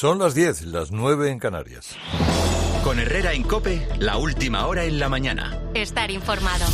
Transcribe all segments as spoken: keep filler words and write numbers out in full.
Son las diez, las nueve en Canarias. Con Herrera en COPE, la última hora en la mañana. Estar informado.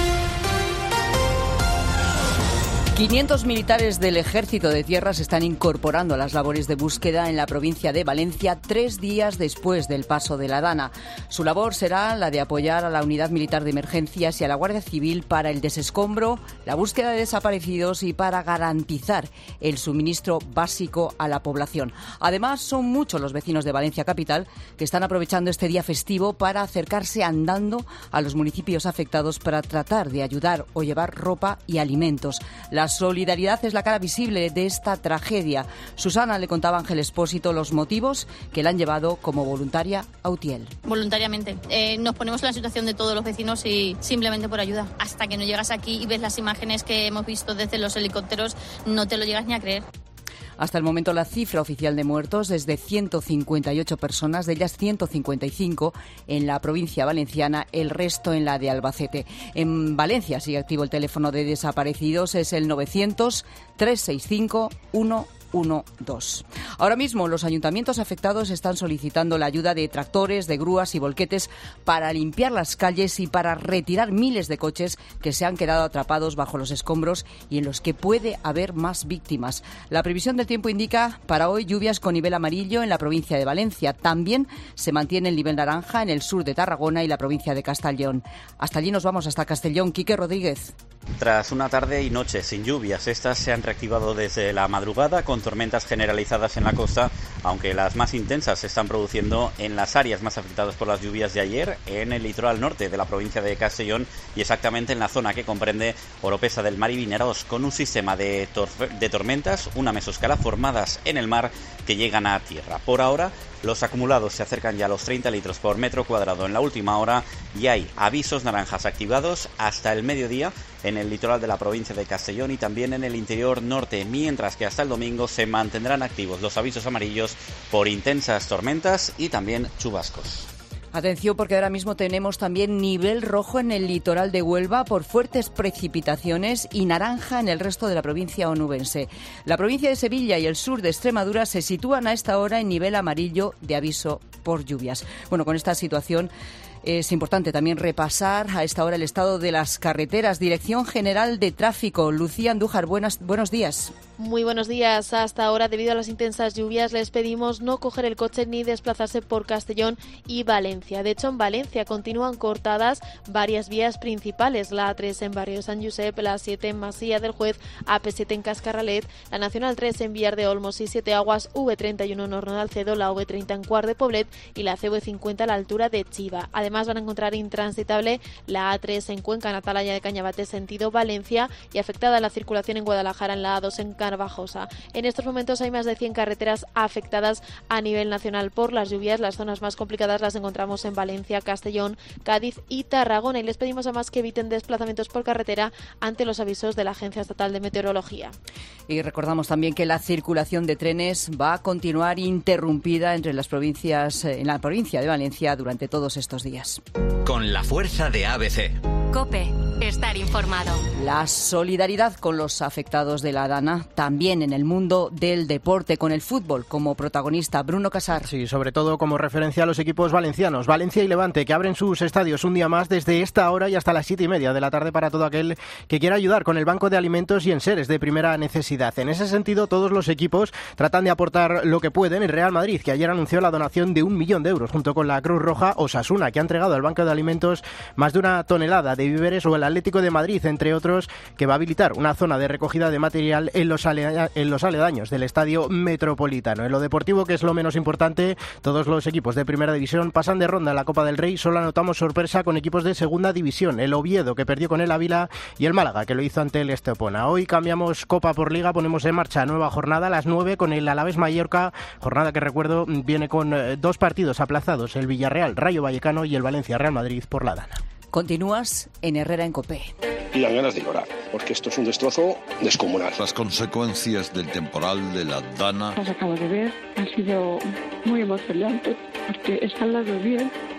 quinientos militares del Ejército de Tierra se están incorporando a las labores de búsqueda en la provincia de Valencia tres días después del paso de la Dana. Su labor será la de apoyar a la Unidad Militar de Emergencias y a la Guardia Civil para el desescombro, la búsqueda de desaparecidos y para garantizar el suministro básico a la población. Además, son muchos los vecinos de Valencia Capital que están aprovechando este día festivo para acercarse andando a los municipios afectados para tratar de ayudar o llevar ropa y alimentos. La solidaridad es la cara visible de esta tragedia. Susana le contaba a Ángel Expósito los motivos que la han llevado como voluntaria a Utiel. Voluntariamente. Eh, nos ponemos en la situación de todos los vecinos y simplemente por ayuda. Hasta que no llegas aquí y ves las imágenes que hemos visto desde los helicópteros, no te lo llegas ni a creer. Hasta el momento la cifra oficial de muertos es de ciento cincuenta y ocho personas, de ellas ciento cincuenta y cinco en la provincia valenciana, el resto en la de Albacete. En Valencia sigue activo el teléfono de desaparecidos, es el novecientos, trescientos sesenta y cinco, uno uno dos. Ahora mismo los ayuntamientos afectados están solicitando la ayuda de tractores, de grúas y volquetes para limpiar las calles y para retirar miles de coches que se han quedado atrapados bajo los escombros y en los que puede haber más víctimas. La previsión del tiempo indica para hoy lluvias con nivel amarillo en la provincia de Valencia. También se mantiene el nivel naranja en el sur de Tarragona y la provincia de Castellón. Hasta allí nos vamos, hasta Castellón. Quique Rodríguez. Tras una tarde y noche sin lluvias, estas se han reactivado desde la madrugada con tormentas generalizadas en la costa, aunque las más intensas se están produciendo en las áreas más afectadas por las lluvias de ayer, en el litoral norte de la provincia de Castellón y exactamente en la zona que comprende Oropesa del Mar y Vinaròs, con un sistema de, tor- de tormentas, una mesoscala formadas en el mar que llegan a tierra. Por ahora, los acumulados se acercan ya a los treinta litros por metro cuadrado en la última hora y hay avisos naranjas activados hasta el mediodía en el litoral de la provincia de Castellón y también en el interior norte, mientras que hasta el domingo se mantendrán activos los avisos amarillos por intensas tormentas y también chubascos. Atención, porque ahora mismo tenemos también nivel rojo en el litoral de Huelva por fuertes precipitaciones y naranja en el resto de la provincia onubense. La provincia de Sevilla y el sur de Extremadura se sitúan a esta hora en nivel amarillo de aviso por lluvias. Bueno, con esta situación es importante también repasar a esta hora el estado de las carreteras. Dirección General de Tráfico, Lucía Andújar, buenas, buenos días. Muy buenos días. Hasta ahora, debido a las intensas lluvias, les pedimos no coger el coche ni desplazarse por Castellón y Valencia. De hecho, en Valencia continúan cortadas varias vías principales. La A tres en Barrio San Josep, la A siete en Masía del Juez, A P siete en Cascarralet, la Nacional tres en Villar de Olmos y Siete Aguas, V treinta y uno en Horno de Alcedo, la V treinta en Cuart de Poblet y la C V cincuenta a la altura de Chiva. Además, van a encontrar intransitable la A tres en Cuenca, en Atalaya de Cañabate, sentido Valencia, y afectada la circulación en Guadalajara en la A dos en Carvajosa. En estos momentos hay más de cien carreteras afectadas a nivel nacional por las lluvias. Las zonas más complicadas las encontramos en Valencia, Castellón, Cádiz y Tarragona, y les pedimos además que eviten desplazamientos por carretera ante los avisos de la Agencia Estatal de Meteorología. Y recordamos también que la circulación de trenes va a continuar interrumpida entre las provincias, en la provincia de Valencia durante todos estos días. Con la fuerza de A B C. COPE, estar informado. La solidaridad con los afectados de la Dana, también en el mundo del deporte, con el fútbol como protagonista. Bruno Casar. Sí, sobre todo como referencia a los equipos valencianos, Valencia y Levante, que abren sus estadios un día más desde esta hora y hasta las siete y media de la tarde para todo aquel que quiera ayudar con el banco de alimentos y enseres de primera necesidad. En ese sentido, todos los equipos tratan de aportar lo que pueden. El Real Madrid, que ayer anunció la donación de un millón de euros junto con la Cruz Roja, Osasuna, que ha entregado al banco de alimentos más de una tonelada de víveres, o el Atlético de Madrid, entre otros, que va a habilitar una zona de recogida de material en los, ale- en los aledaños del Estadio Metropolitano. En lo deportivo, que es lo menos importante, todos los equipos de Primera División pasan de ronda en la Copa del Rey. Solo anotamos sorpresa con equipos de Segunda División, el Oviedo, que perdió con el Ávila, y el Málaga, que lo hizo ante el Estepona. Hoy cambiamos Copa por Liga, ponemos en marcha nueva jornada a las nueve con el Alavés Mallorca, jornada que, recuerdo, viene con eh, dos partidos aplazados, el Villarreal Rayo Vallecano y el Valencia Real Madrid por la Dana. Continúas en Herrera en COPE. Y dan ganas de llorar, porque esto es un destrozo descomunal. Las consecuencias del temporal de la Dana. Las acabo de ver, ha sido muy emocionante, porque está al lado bien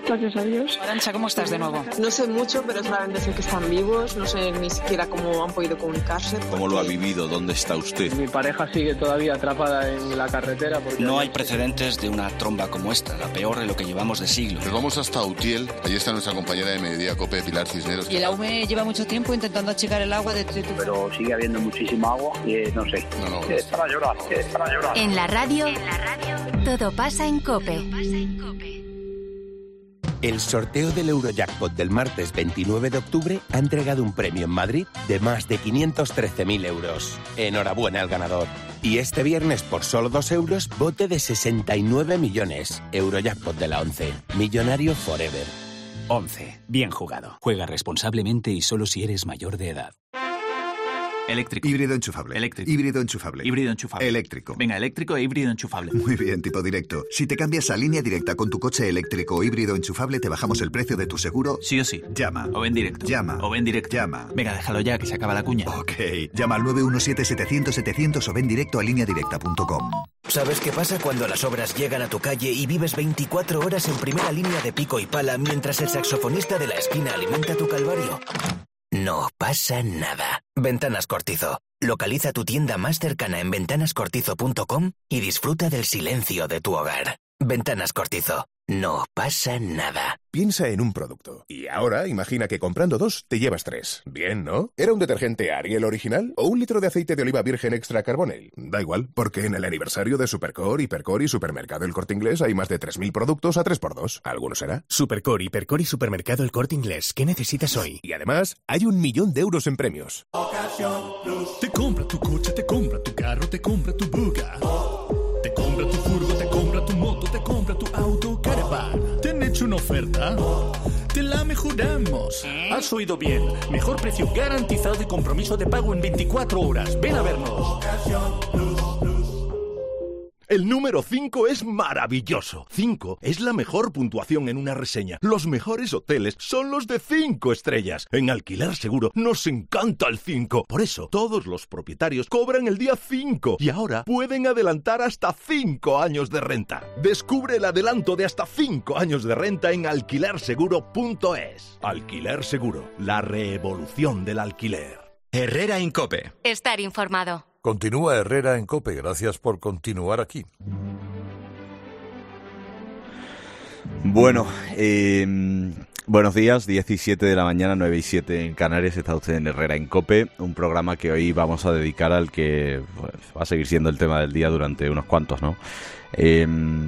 gracias a Dios. Arantxa, ¿cómo estás de nuevo? No sé mucho, pero solamente sé que están vivos, no sé ni siquiera cómo han podido comunicarse. ¿Cómo lo ha vivido? ¿Dónde está usted? Mi pareja sigue todavía atrapada en la carretera. Porque no hay precedentes de una tromba como esta, la peor de lo que llevamos de siglo. Nos vamos hasta Utiel, allí está nuestra compañera de Mediodía COPE, Pilar Cisneros. Y el A U M E lleva mucho tiempo intentando achicar el agua de... Pero sigue habiendo muchísima agua y no sé. No, no, es para llorar, es para llorar. En la radio, en la radio, todo pasa en COPE. El sorteo del Eurojackpot del martes veintinueve de octubre ha entregado un premio en Madrid de más de quinientos trece mil euros. Enhorabuena al ganador. Y este viernes, por solo dos euros, bote de sesenta y nueve millones. Eurojackpot de la ONCE. Millonario forever. ONCE. Bien jugado. Juega responsablemente y solo si eres mayor de edad. Eléctrico. Híbrido enchufable. Eléctrico. Híbrido enchufable. Híbrido enchufable. Eléctrico. Venga, eléctrico e híbrido enchufable. Muy bien, tipo directo. Si te cambias a Línea Directa con tu coche eléctrico o híbrido enchufable, te bajamos el precio de tu seguro. Sí o sí. Llama. O ven directo. Llama. O ven directo. Llama. Venga, déjalo ya, que se acaba la cuña. Ok. Llama al nueve uno siete setecientos setecientos o ven directo a línea directa punto com. ¿Sabes qué pasa cuando las obras llegan a tu calle y vives veinticuatro horas en primera línea de pico y pala mientras el saxofonista de la esquina alimenta tu calvario? No pasa nada. Ventanas Cortizo. Localiza tu tienda más cercana en ventanas cortizo punto com y disfruta del silencio de tu hogar. Ventanas Cortizo. No pasa nada. Piensa en un producto. Y ahora imagina que comprando dos te llevas tres. Bien, ¿no? ¿Era un detergente Ariel original o un litro de aceite de oliva virgen extra carbonel? Da igual, porque en el aniversario de Supercore, Hipercore y Supermercado El Corte Inglés hay más de tres mil productos a tres por dos. ¿Alguno será? Supercore, Hipercore y Supermercado El Corte Inglés. ¿Qué necesitas hoy? Y además, hay un millón de euros en premios. Ocasión Plus. Te compra tu coche, te compra tu carro, te compra tu buga. Te compra tu furgo, te compra tu moto, te compra tu auto, caravan. ¿Te han hecho una oferta? Te la mejoramos. Has oído bien. Mejor precio garantizado y compromiso de pago en veinticuatro horas. Ven a vernos. El número cinco es maravilloso. cinco es la mejor puntuación en una reseña. Los mejores hoteles son los de cinco estrellas. En Alquiler Seguro nos encanta el cinco. Por eso, todos los propietarios cobran el día cinco y ahora pueden adelantar hasta cinco años de renta. Descubre el adelanto de hasta cinco años de renta en alquiler seguro punto es. Alquiler Seguro, la revolución del alquiler. Herrera en COPE. Estar informado. Continúa Herrera en COPE. Gracias por continuar aquí. Bueno, eh, buenos días, diecisiete de la mañana, nueve y siete en Canarias. Está usted en Herrera en COPE, un programa que hoy vamos a dedicar al que pues, va a seguir siendo el tema del día durante unos cuantos, ¿no? Eh,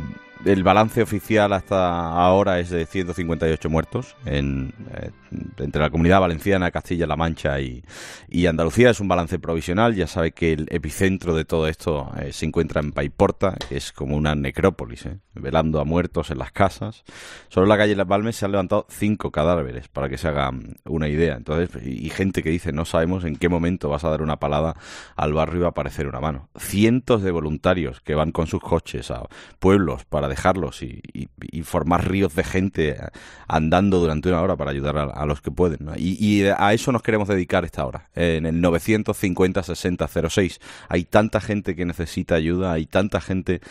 el balance oficial hasta ahora es de ciento cincuenta y ocho muertos en, eh, entre la Comunidad Valenciana, Castilla-La Mancha y, y Andalucía. Es un balance provisional. Ya sabe que el epicentro de todo esto eh, se encuentra en Paiporta, que es como una necrópolis, eh, velando a muertos en las casas. Solo en la calle Las Balmes se han levantado cinco cadáveres, para que se haga una idea. Entonces, y, y gente que dice, no sabemos en qué momento vas a dar una palada al barrio y va a aparecer una mano. Cientos de voluntarios que van con sus coches a pueblos para dejarlos y, y, y formar ríos de gente andando durante una hora para ayudar a, a los que pueden, ¿no? Y, y a eso nos queremos dedicar esta hora, en el novecientos cincuenta sesenta cero seis. Hay tanta gente que necesita ayuda, hay tanta gente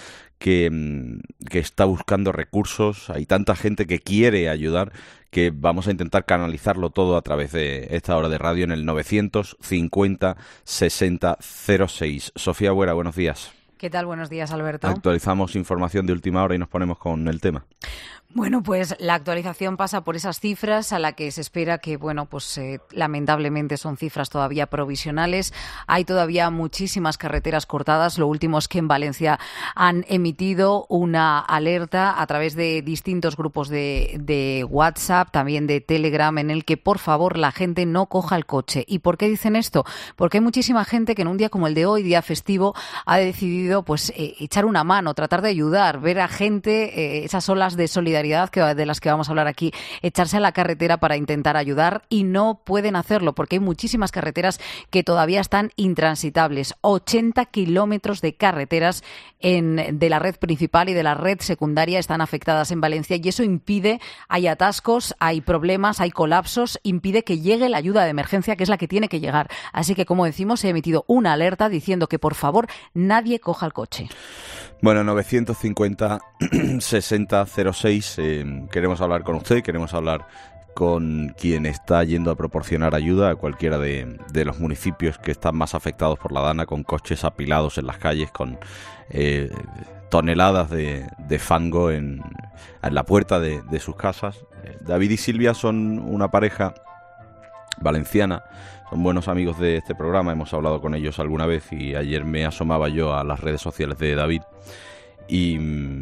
que, que está buscando recursos, hay tanta gente que quiere ayudar, que vamos a intentar canalizarlo todo a través de esta hora de radio en el novecientos cincuenta sesenta cero seis. Sofía Buera, buenos días. ¿Qué tal? Buenos días, Alberto. Actualizamos información de última hora y nos ponemos con el tema. Bueno, pues la actualización pasa por esas cifras a la que se espera que, bueno, pues eh, lamentablemente son cifras todavía provisionales. Hay todavía muchísimas carreteras cortadas. Lo último es que en Valencia han emitido una alerta a través de distintos grupos de, de WhatsApp, también de Telegram, en el que, por favor, la gente no coja el coche. ¿Y por qué dicen esto? Porque hay muchísima gente que en un día como el de hoy, día festivo, ha decidido pues eh, echar una mano, tratar de ayudar, ver a gente, eh, esas olas de solidaridad que, de las que vamos a hablar aquí, echarse a la carretera para intentar ayudar, y no pueden hacerlo porque hay muchísimas carreteras que todavía están intransitables. ochenta kilómetros de carreteras en, de la red principal y de la red secundaria están afectadas en Valencia, y eso impide, hay atascos, hay problemas, hay colapsos, impide que llegue la ayuda de emergencia, que es la que tiene que llegar. Así que, como decimos, he emitido una alerta diciendo que, por favor, nadie coja el coche. Bueno, novecientos cincuenta sesenta cero seis, eh, queremos hablar con usted, queremos hablar con quien está yendo a proporcionar ayuda a cualquiera de, de los municipios que están más afectados por la Dana, con coches apilados en las calles, con eh, toneladas de, de fango en, en la puerta de, de sus casas. Eh, David y Silvia son una pareja valenciana, son buenos amigos de este programa, hemos hablado con ellos alguna vez y ayer me asomaba yo a las redes sociales de David y,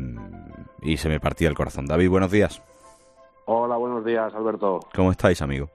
y se me partía el corazón. David, buenos días. Hola, buenos días, Alberto. ¿Cómo estáis, amigo?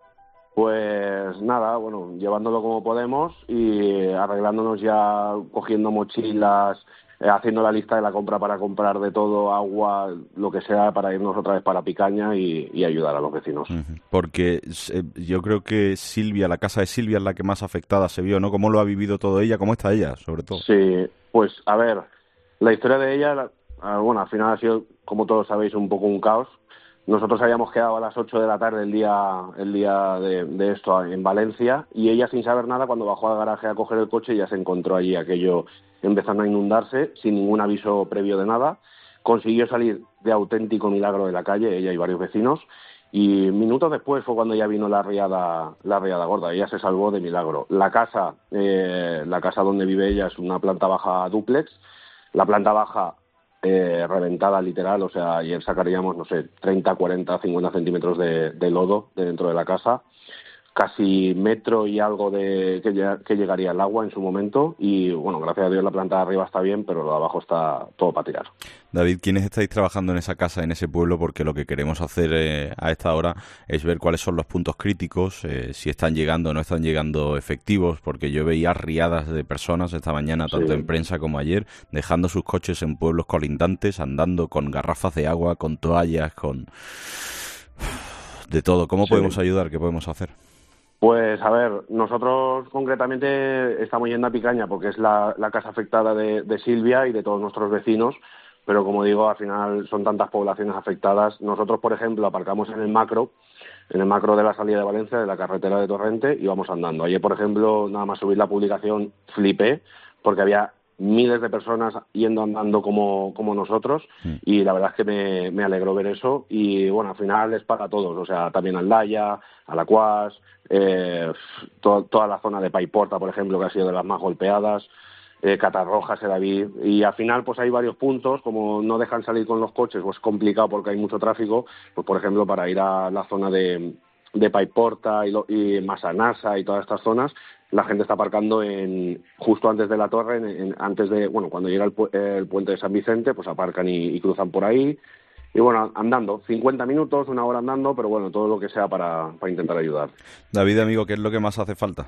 Pues nada, bueno, llevándolo como podemos y arreglándonos ya, cogiendo mochilas, eh, haciendo la lista de la compra para comprar de todo, agua, lo que sea, para irnos otra vez para Picaña y, y ayudar a los vecinos. Uh-huh. Porque eh, yo creo que Silvia, la casa de Silvia es la que más afectada se vio, ¿no? ¿Cómo lo ha vivido todo ella? ¿Cómo está ella, sobre todo? Sí, pues a ver, la historia de ella, la, bueno, al final ha sido, como todos sabéis, un poco un caos. Nosotros habíamos quedado a las ocho de la tarde el día el día de, de esto en Valencia y ella, sin saber nada, cuando bajó al garaje a coger el coche, ya se encontró allí aquello empezando a inundarse sin ningún aviso previo de nada. Consiguió salir de auténtico milagro de la calle, ella y varios vecinos, y minutos después fue cuando ya vino la riada la riada gorda. Ella se salvó de milagro. La casa eh, la casa donde vive ella es una planta baja dúplex. La planta baja Eh, reventada literal, o sea, ayer sacaríamos, no sé, treinta, cuarenta, cincuenta centímetros de, de lodo de dentro de la casa, casi metro y algo de que, que llegaría el agua en su momento y, bueno, gracias a Dios la planta de arriba está bien, pero lo de abajo está todo para tirar. David, ¿quiénes estáis trabajando en esa casa, en ese pueblo? Porque lo que queremos hacer eh, a esta hora es ver cuáles son los puntos críticos, eh, si están llegando o no están llegando efectivos, porque yo veía riadas de personas esta mañana, tanto sí. en prensa como ayer, dejando sus coches en pueblos colindantes, andando con garrafas de agua, con toallas, con de todo. ¿Cómo sí. podemos ayudar? ¿Qué podemos hacer? Pues a ver, nosotros concretamente estamos yendo a Picaña porque es la, la casa afectada de, de Silvia y de todos nuestros vecinos, pero como digo, al final son tantas poblaciones afectadas. Nosotros, por ejemplo, aparcamos en el macro, en el macro de la salida de Valencia, de la carretera de Torrente, y vamos andando. Ayer, por ejemplo, nada más subir la publicación, flipé, porque había miles de personas yendo andando como, como nosotros, mm. y la verdad es que me, me alegró ver eso, y bueno, al final es para todos, o sea, también a Aldaya, a la Cuas, eh, to, toda la zona de Paiporta, por ejemplo, que ha sido de las más golpeadas, eh, Catarroja, David, y al final pues hay varios puntos, como no dejan salir con los coches, pues es complicado porque hay mucho tráfico, pues por ejemplo para ir a la zona de, de Paiporta y, lo, y Masanasa y todas estas zonas, la gente está aparcando en justo antes de la torre, en, en, antes de, bueno, cuando llega el, pu el puente de San Vicente, pues aparcan y, y cruzan por ahí. Y bueno, andando, cincuenta minutos, una hora andando, pero bueno, todo lo que sea para, para intentar ayudar. David, amigo, ¿qué es lo que más hace falta?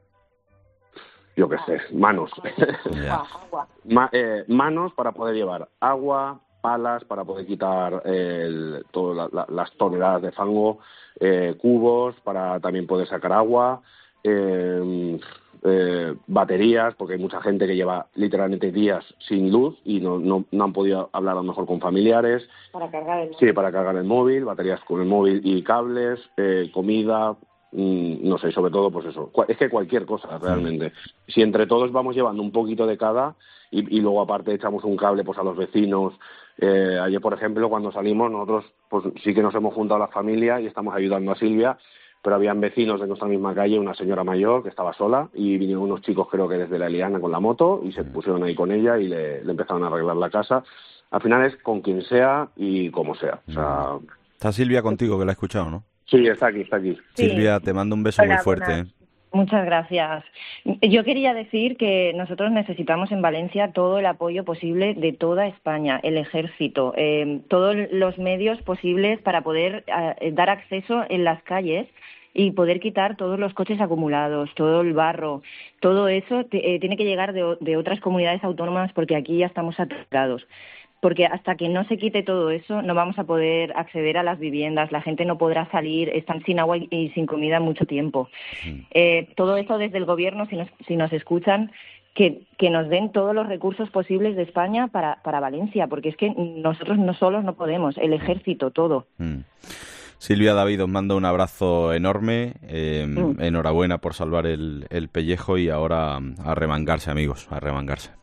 Yo qué sé, manos. Yeah. Ma eh, manos para poder llevar agua, palas para poder quitar el, todas la, la, las toneladas de fango, eh, cubos para también poder sacar agua, eh, eh, baterías, porque hay mucha gente que lleva literalmente días sin luz y no, no, no han podido hablar a lo mejor con familiares. Para cargar el móvil. Sí, para cargar el móvil, baterías con el móvil y cables, eh, comida, mmm, no sé, sobre todo pues eso. Es que cualquier cosa realmente. Si entre todos vamos llevando un poquito de cada y, y luego aparte echamos un cable pues a los vecinos. Eh, ayer, por ejemplo, cuando salimos nosotros pues sí que nos hemos juntado a la familia y estamos ayudando a Silvia, pero habían vecinos de nuestra misma calle, una señora mayor que estaba sola y vinieron unos chicos creo que desde la Eliana con la moto y se pusieron ahí con ella y le, le empezaron a arreglar la casa. Al final es con quien sea y como sea. O sea... Está Silvia contigo, que la he escuchado, ¿no? Sí, está aquí, está aquí. Sí. Silvia, te mando un beso Hola, muy fuerte. buenas. Muchas gracias. Yo quería decir que nosotros necesitamos en Valencia todo el apoyo posible de toda España, el ejército, eh, todos los medios posibles para poder eh, dar acceso en las calles y poder quitar todos los coches acumulados, todo el barro, todo eso eh, tiene que llegar de, de otras comunidades autónomas porque aquí ya estamos atrancados. Porque hasta que no se quite todo eso no vamos a poder acceder a las viviendas, la gente no podrá salir, están sin agua y sin comida mucho tiempo. Eh, todo eso desde el gobierno, si nos, si nos escuchan, que, que nos den todos los recursos posibles de España para, para Valencia, porque es que nosotros no solos no podemos, el ejército, todo. Mm. Silvia, David, os mando un abrazo enorme, eh, mm. enhorabuena por salvar el, el pellejo y ahora a remangarse, amigos, a remangarse.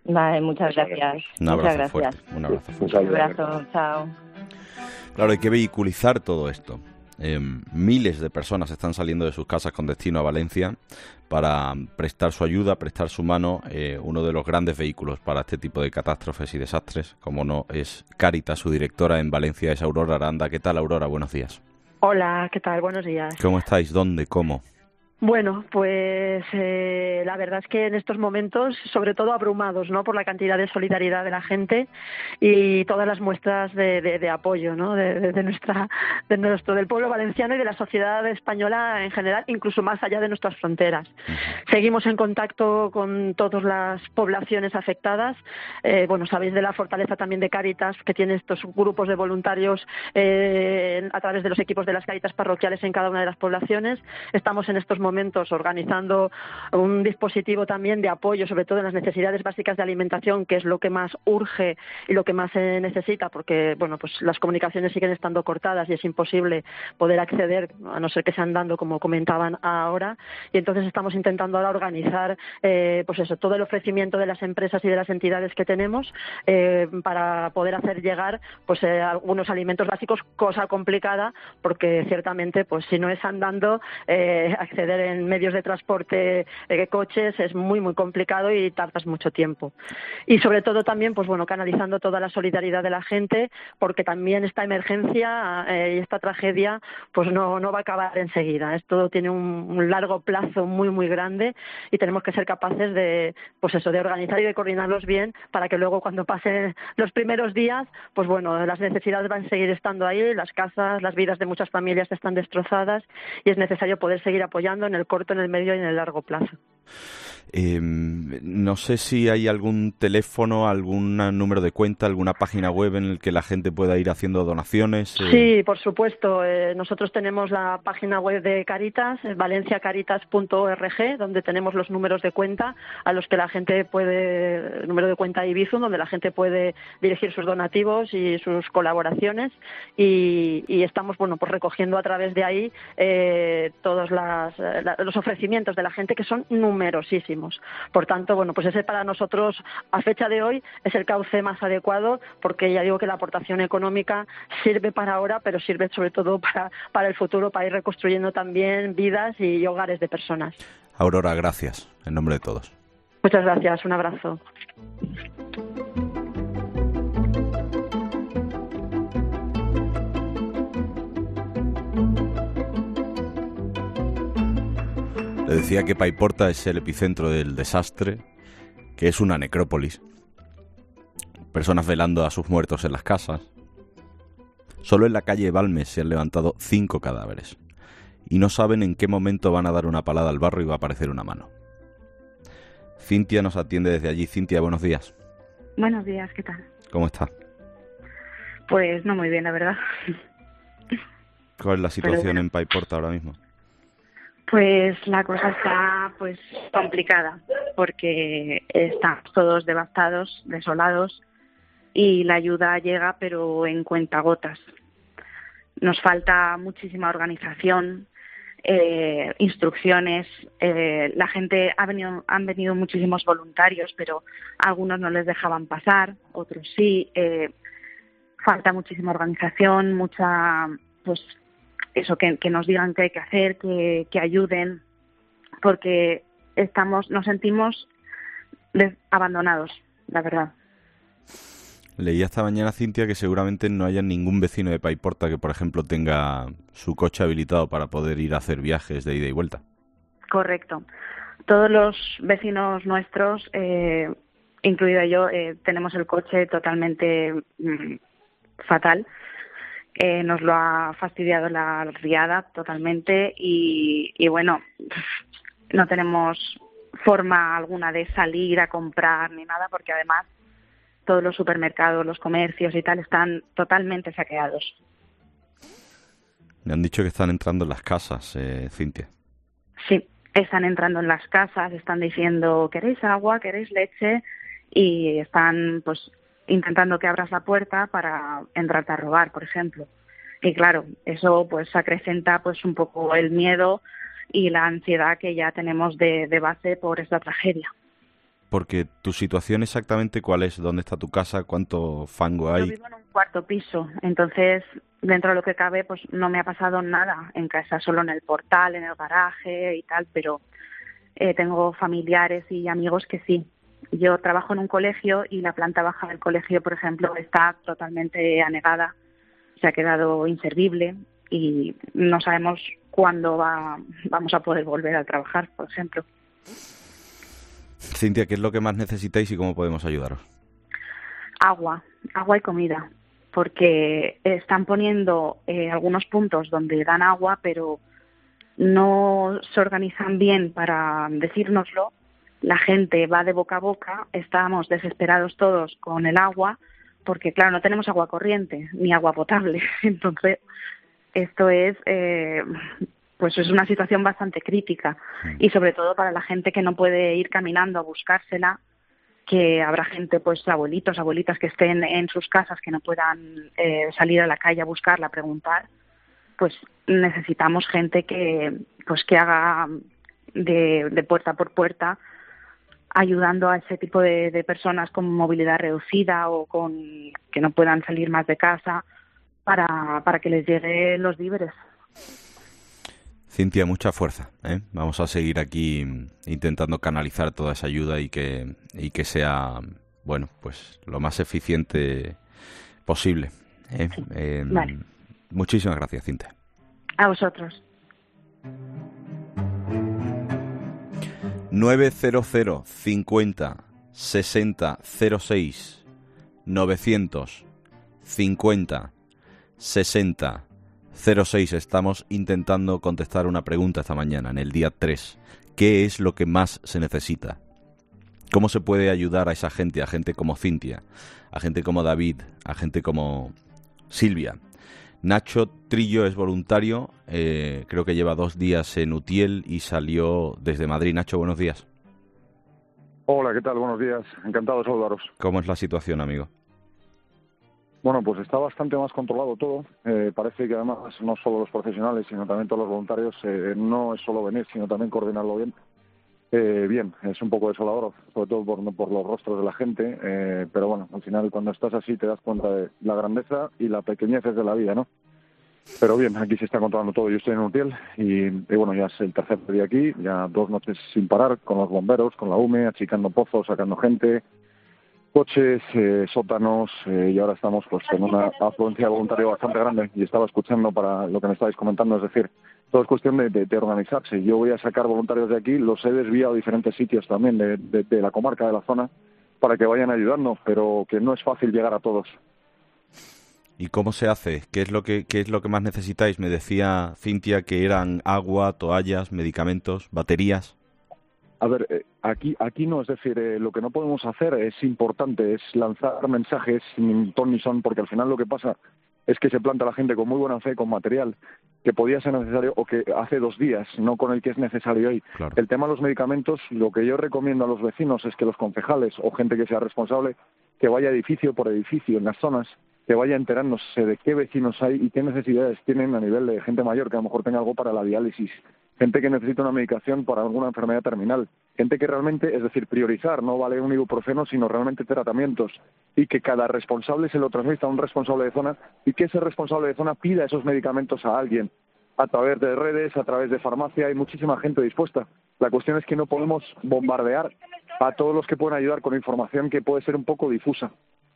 Vale, muchas gracias. Un abrazo muchas gracias. fuerte. Un abrazo fuerte. Un abrazo, chao. Claro, hay que vehiculizar todo esto. Eh, miles de personas están saliendo de sus casas con destino a Valencia para prestar su ayuda, prestar su mano. Eh, uno de los grandes vehículos para este tipo de catástrofes y desastres, como no, es Cáritas. Su directora en Valencia es Aurora Aranda. ¿Qué tal, Aurora? Buenos días. Hola, ¿qué tal? Buenos días. ¿Cómo estáis? ¿Dónde? ¿Cómo? Bueno, pues eh, la verdad es que en estos momentos, sobre todo abrumados, ¿no?, por la cantidad de solidaridad de la gente y todas las muestras de, de, de apoyo, ¿no?, de, de, de nuestra, de nuestro, del pueblo valenciano y de la sociedad española en general, incluso más allá de nuestras fronteras. Seguimos en contacto con todas las poblaciones afectadas. Eh, bueno, sabéis de la fortaleza también de Cáritas, que tiene estos grupos de voluntarios eh, a través de los equipos de las Cáritas parroquiales en cada una de las poblaciones. Estamos en estos momentos organizando un dispositivo también de apoyo, sobre todo en las necesidades básicas de alimentación, que es lo que más urge y lo que más se necesita, porque bueno, pues las comunicaciones siguen estando cortadas y es imposible poder acceder, a no ser que sean dando, como comentaban ahora, y entonces estamos intentando ahora organizar eh, pues eso, todo el ofrecimiento de las empresas y de las entidades que tenemos eh, para poder hacer llegar pues eh, algunos alimentos básicos, cosa complicada, porque ciertamente pues si no es andando, eh, acceder en medios de transporte, eh, coches, es muy muy complicado y tardas mucho tiempo. Y sobre todo también, pues bueno, canalizando toda la solidaridad de la gente, porque también esta emergencia eh, y esta tragedia pues no, no va a acabar enseguida. Esto tiene un, un largo plazo muy muy grande y tenemos que ser capaces de, pues eso, de organizar y de coordinarlos bien para que luego cuando pasen los primeros días, pues bueno, las necesidades van a seguir estando ahí, las casas, las vidas de muchas familias están destrozadas y es necesario poder seguir apoyando en el corto, en el medio y en el largo plazo. Eh, no sé si hay algún teléfono, algún número de cuenta, alguna página web en el que la gente pueda ir haciendo donaciones. Eh... Sí, por supuesto. Eh, nosotros tenemos la página web de Cáritas, valencia caritas punto org, donde tenemos los números de cuenta a los que la gente puede, el número de cuenta y Bizum, donde la gente puede dirigir sus donativos y sus colaboraciones y, y estamos, bueno, pues recogiendo a través de ahí eh, todos las, la, los ofrecimientos de la gente, que son numerosísimos. Por tanto, bueno, pues ese para nosotros a fecha de hoy es el cauce más adecuado, porque ya digo que la aportación económica sirve para ahora, pero sirve sobre todo para, para el futuro, para ir reconstruyendo también vidas y hogares de personas. Aurora, gracias, en nombre de todos. Muchas gracias, un abrazo. Le decía que Paiporta es el epicentro del desastre, que es una necrópolis. Personas velando a sus muertos en las casas. Solo en la calle Balmes se han levantado cinco cadáveres. Y no saben en qué momento van a dar una palada al barro y va a aparecer una mano. Cintia nos atiende desde allí. Cintia, buenos días. Buenos días, ¿qué tal? ¿Cómo está? Pues no muy bien, la verdad. ¿Cuál es la situación bueno. en Paiporta ahora mismo? Pues la cosa está pues complicada, porque estamos todos devastados, desolados, y la ayuda llega pero en cuentagotas. Nos falta muchísima organización, eh, instrucciones, eh, la gente ha venido, han venido muchísimos voluntarios, pero a algunos no les dejaban pasar, otros sí. Eh, falta muchísima organización, mucha, pues eso, que, que nos digan qué hay que hacer, que, que ayuden, porque estamos, nos sentimos des- abandonados, la verdad. Leí esta mañana, Cintia, que seguramente no haya ningún vecino de Paiporta que, por ejemplo, tenga su coche habilitado para poder ir a hacer viajes de ida y vuelta. Correcto. Todos los vecinos nuestros, eh, incluido yo, eh, tenemos el coche totalmente mm, fatal. Eh, nos lo ha fastidiado la riada totalmente y, y bueno, no tenemos forma alguna de salir a comprar ni nada, porque además todos los supermercados, los comercios y tal están totalmente saqueados. Me han dicho que están entrando en las casas, eh, Cintia. Sí, están entrando en las casas, están diciendo ¿queréis agua? ¿Queréis leche? Y están pues intentando que abras la puerta para entrarte a robar, por ejemplo. Y claro, eso pues acrecenta pues un poco el miedo y la ansiedad que ya tenemos de, de base por esta tragedia. porque tu situación exactamente, ¿cuál es? ¿Dónde está tu casa? ¿Cuánto fango hay? Yo vivo en un cuarto piso, entonces dentro de lo que cabe pues no me ha pasado nada en casa, solo en el portal, en el garaje y tal, pero eh, tengo familiares y amigos que sí. Yo trabajo en un colegio y la planta baja del colegio, por ejemplo, está totalmente anegada, se ha quedado inservible y no sabemos cuándo va, vamos a poder volver a trabajar, por ejemplo. Cintia, ¿qué es lo que más necesitáis y cómo podemos ayudaros? Agua, agua y comida, porque están poniendo eh, algunos puntos donde dan agua, pero no se organizan bien para decírnoslo. La gente va de boca a boca, estamos desesperados todos con el agua, porque claro, no tenemos agua corriente ni agua potable. Entonces, esto es, eh, pues es una situación bastante crítica y sobre todo para la gente que no puede ir caminando a buscársela, que habrá gente, pues abuelitos, abuelitas que estén en sus casas, que no puedan eh, salir a la calle a buscarla, a preguntar, pues necesitamos gente que, pues que haga de, de puerta por puerta, ayudando a ese tipo de, de personas con movilidad reducida o con que no puedan salir más de casa para, para que les lleguen los víveres. Cintia, mucha fuerza, ¿eh? Vamos a seguir aquí intentando canalizar toda esa ayuda y que, y que sea, bueno, pues lo más eficiente posible, ¿eh? Sí. Eh, vale. Muchísimas gracias, Cintia. A vosotros. nueve cero cero cincuenta sesenta cero seis novecientos cincuenta sesenta cero seis. Estamos intentando contestar una pregunta esta mañana, en el día tres. ¿Qué es lo que más se necesita? ¿Cómo se puede ayudar a esa gente, a gente como Cintia, a gente como David, a gente como Silvia? Nacho Trillo es voluntario, eh, creo que lleva dos días en Utiel y salió desde Madrid. Nacho, buenos días. Hola, ¿qué tal? Buenos días. Encantado de saludaros. ¿Cómo es la situación, amigo? Bueno, pues está bastante más controlado todo. Eh, parece que además no solo los profesionales, sino también todos los voluntarios, eh, no es solo venir, sino también coordinarlo bien. Eh, bien, es un poco desolador, sobre todo por, por los rostros de la gente, eh, pero bueno, al final cuando estás así te das cuenta de la grandeza y la pequeñez de la vida, ¿no? Pero bien, aquí se está controlando todo. Yo estoy en Utiel y, y bueno, ya es el tercer día aquí, ya dos noches sin parar, con los bomberos, con la U M E, achicando pozos, sacando gente, coches, eh, sótanos, eh, y ahora estamos pues en una afluencia voluntaria bastante grande y estaba escuchando para lo que me estabais comentando, es decir, todo es cuestión de, de, de organizarse. Yo voy a sacar voluntarios de aquí, los he desviado a diferentes sitios también de, de, de la comarca, de la zona, para que vayan ayudando, pero que no es fácil llegar a todos. ¿Y cómo se hace? ¿Qué es lo que, qué es lo que más necesitáis? Me decía Cintia que eran agua, toallas, medicamentos, baterías. A ver, eh, aquí aquí no, es decir, eh, lo que no podemos hacer es importante, es lanzar mensajes sin ton ni son, porque al final lo que pasa es que se planta la gente con muy buena fe, con material que podía ser necesario o que hace dos días, no con el que es necesario hoy. Claro. El tema de los medicamentos, lo que yo recomiendo a los vecinos es que los concejales o gente que sea responsable, que vaya edificio por edificio en las zonas, que vaya enterándose de qué vecinos hay y qué necesidades tienen a nivel de gente mayor, que a lo mejor tenga algo para la diálisis, gente que necesita una medicación para alguna enfermedad terminal, gente que realmente, es decir, priorizar, no vale un ibuprofeno, sino realmente tratamientos, y que cada responsable se lo transmita a un responsable de zona y que ese responsable de zona pida esos medicamentos a alguien, a través de redes, a través de farmacia. Hay muchísima gente dispuesta. La cuestión es que no podemos bombardear a todos los que pueden ayudar con información que puede ser un poco difusa.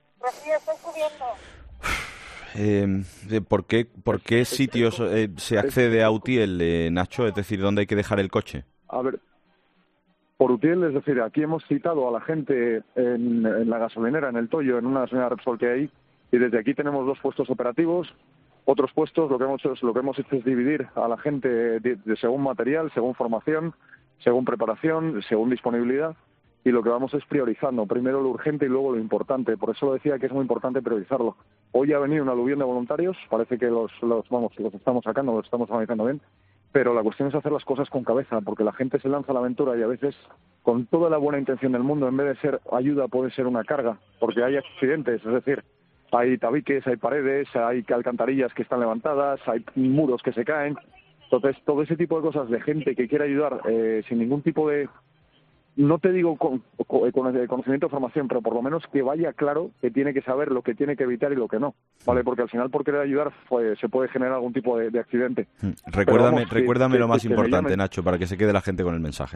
Eh, ¿Por qué, por qué sitios eh, se accede a Utiel, eh, Nacho? Es decir, ¿dónde hay que dejar el coche? A ver, por Utiel, es decir, aquí hemos citado a la gente en, en la gasolinera, en el Toyo, en una gasolinera Repsol que hay, y desde aquí tenemos dos puestos operativos. Otros puestos, lo que hemos hecho, lo que hemos hecho es dividir a la gente de, de, según material, según formación, según preparación, según disponibilidad, y lo que vamos es priorizando, primero lo urgente y luego lo importante. Por eso lo decía que es muy importante priorizarlo. Hoy ha venido una aluvión de voluntarios, parece que los, los, vamos, los estamos sacando, los estamos organizando bien, pero la cuestión es hacer las cosas con cabeza, porque la gente se lanza a la aventura y a veces, con toda la buena intención del mundo, en vez de ser ayuda, puede ser una carga, porque hay accidentes, es decir, hay tabiques, hay paredes, hay alcantarillas que están levantadas, hay muros que se caen. Entonces, todo ese tipo de cosas de gente que quiere ayudar eh, sin ningún tipo de no te digo con, con, con conocimiento o formación, pero por lo menos que vaya claro que tiene que saber lo que tiene que evitar y lo que no, ¿vale? Porque al final, por querer ayudar, pues, se puede generar algún tipo de, de accidente. Recuérdame, vamos, recuérdame que, lo más que, que importante, llame... Nacho, para que se quede la gente con el mensaje.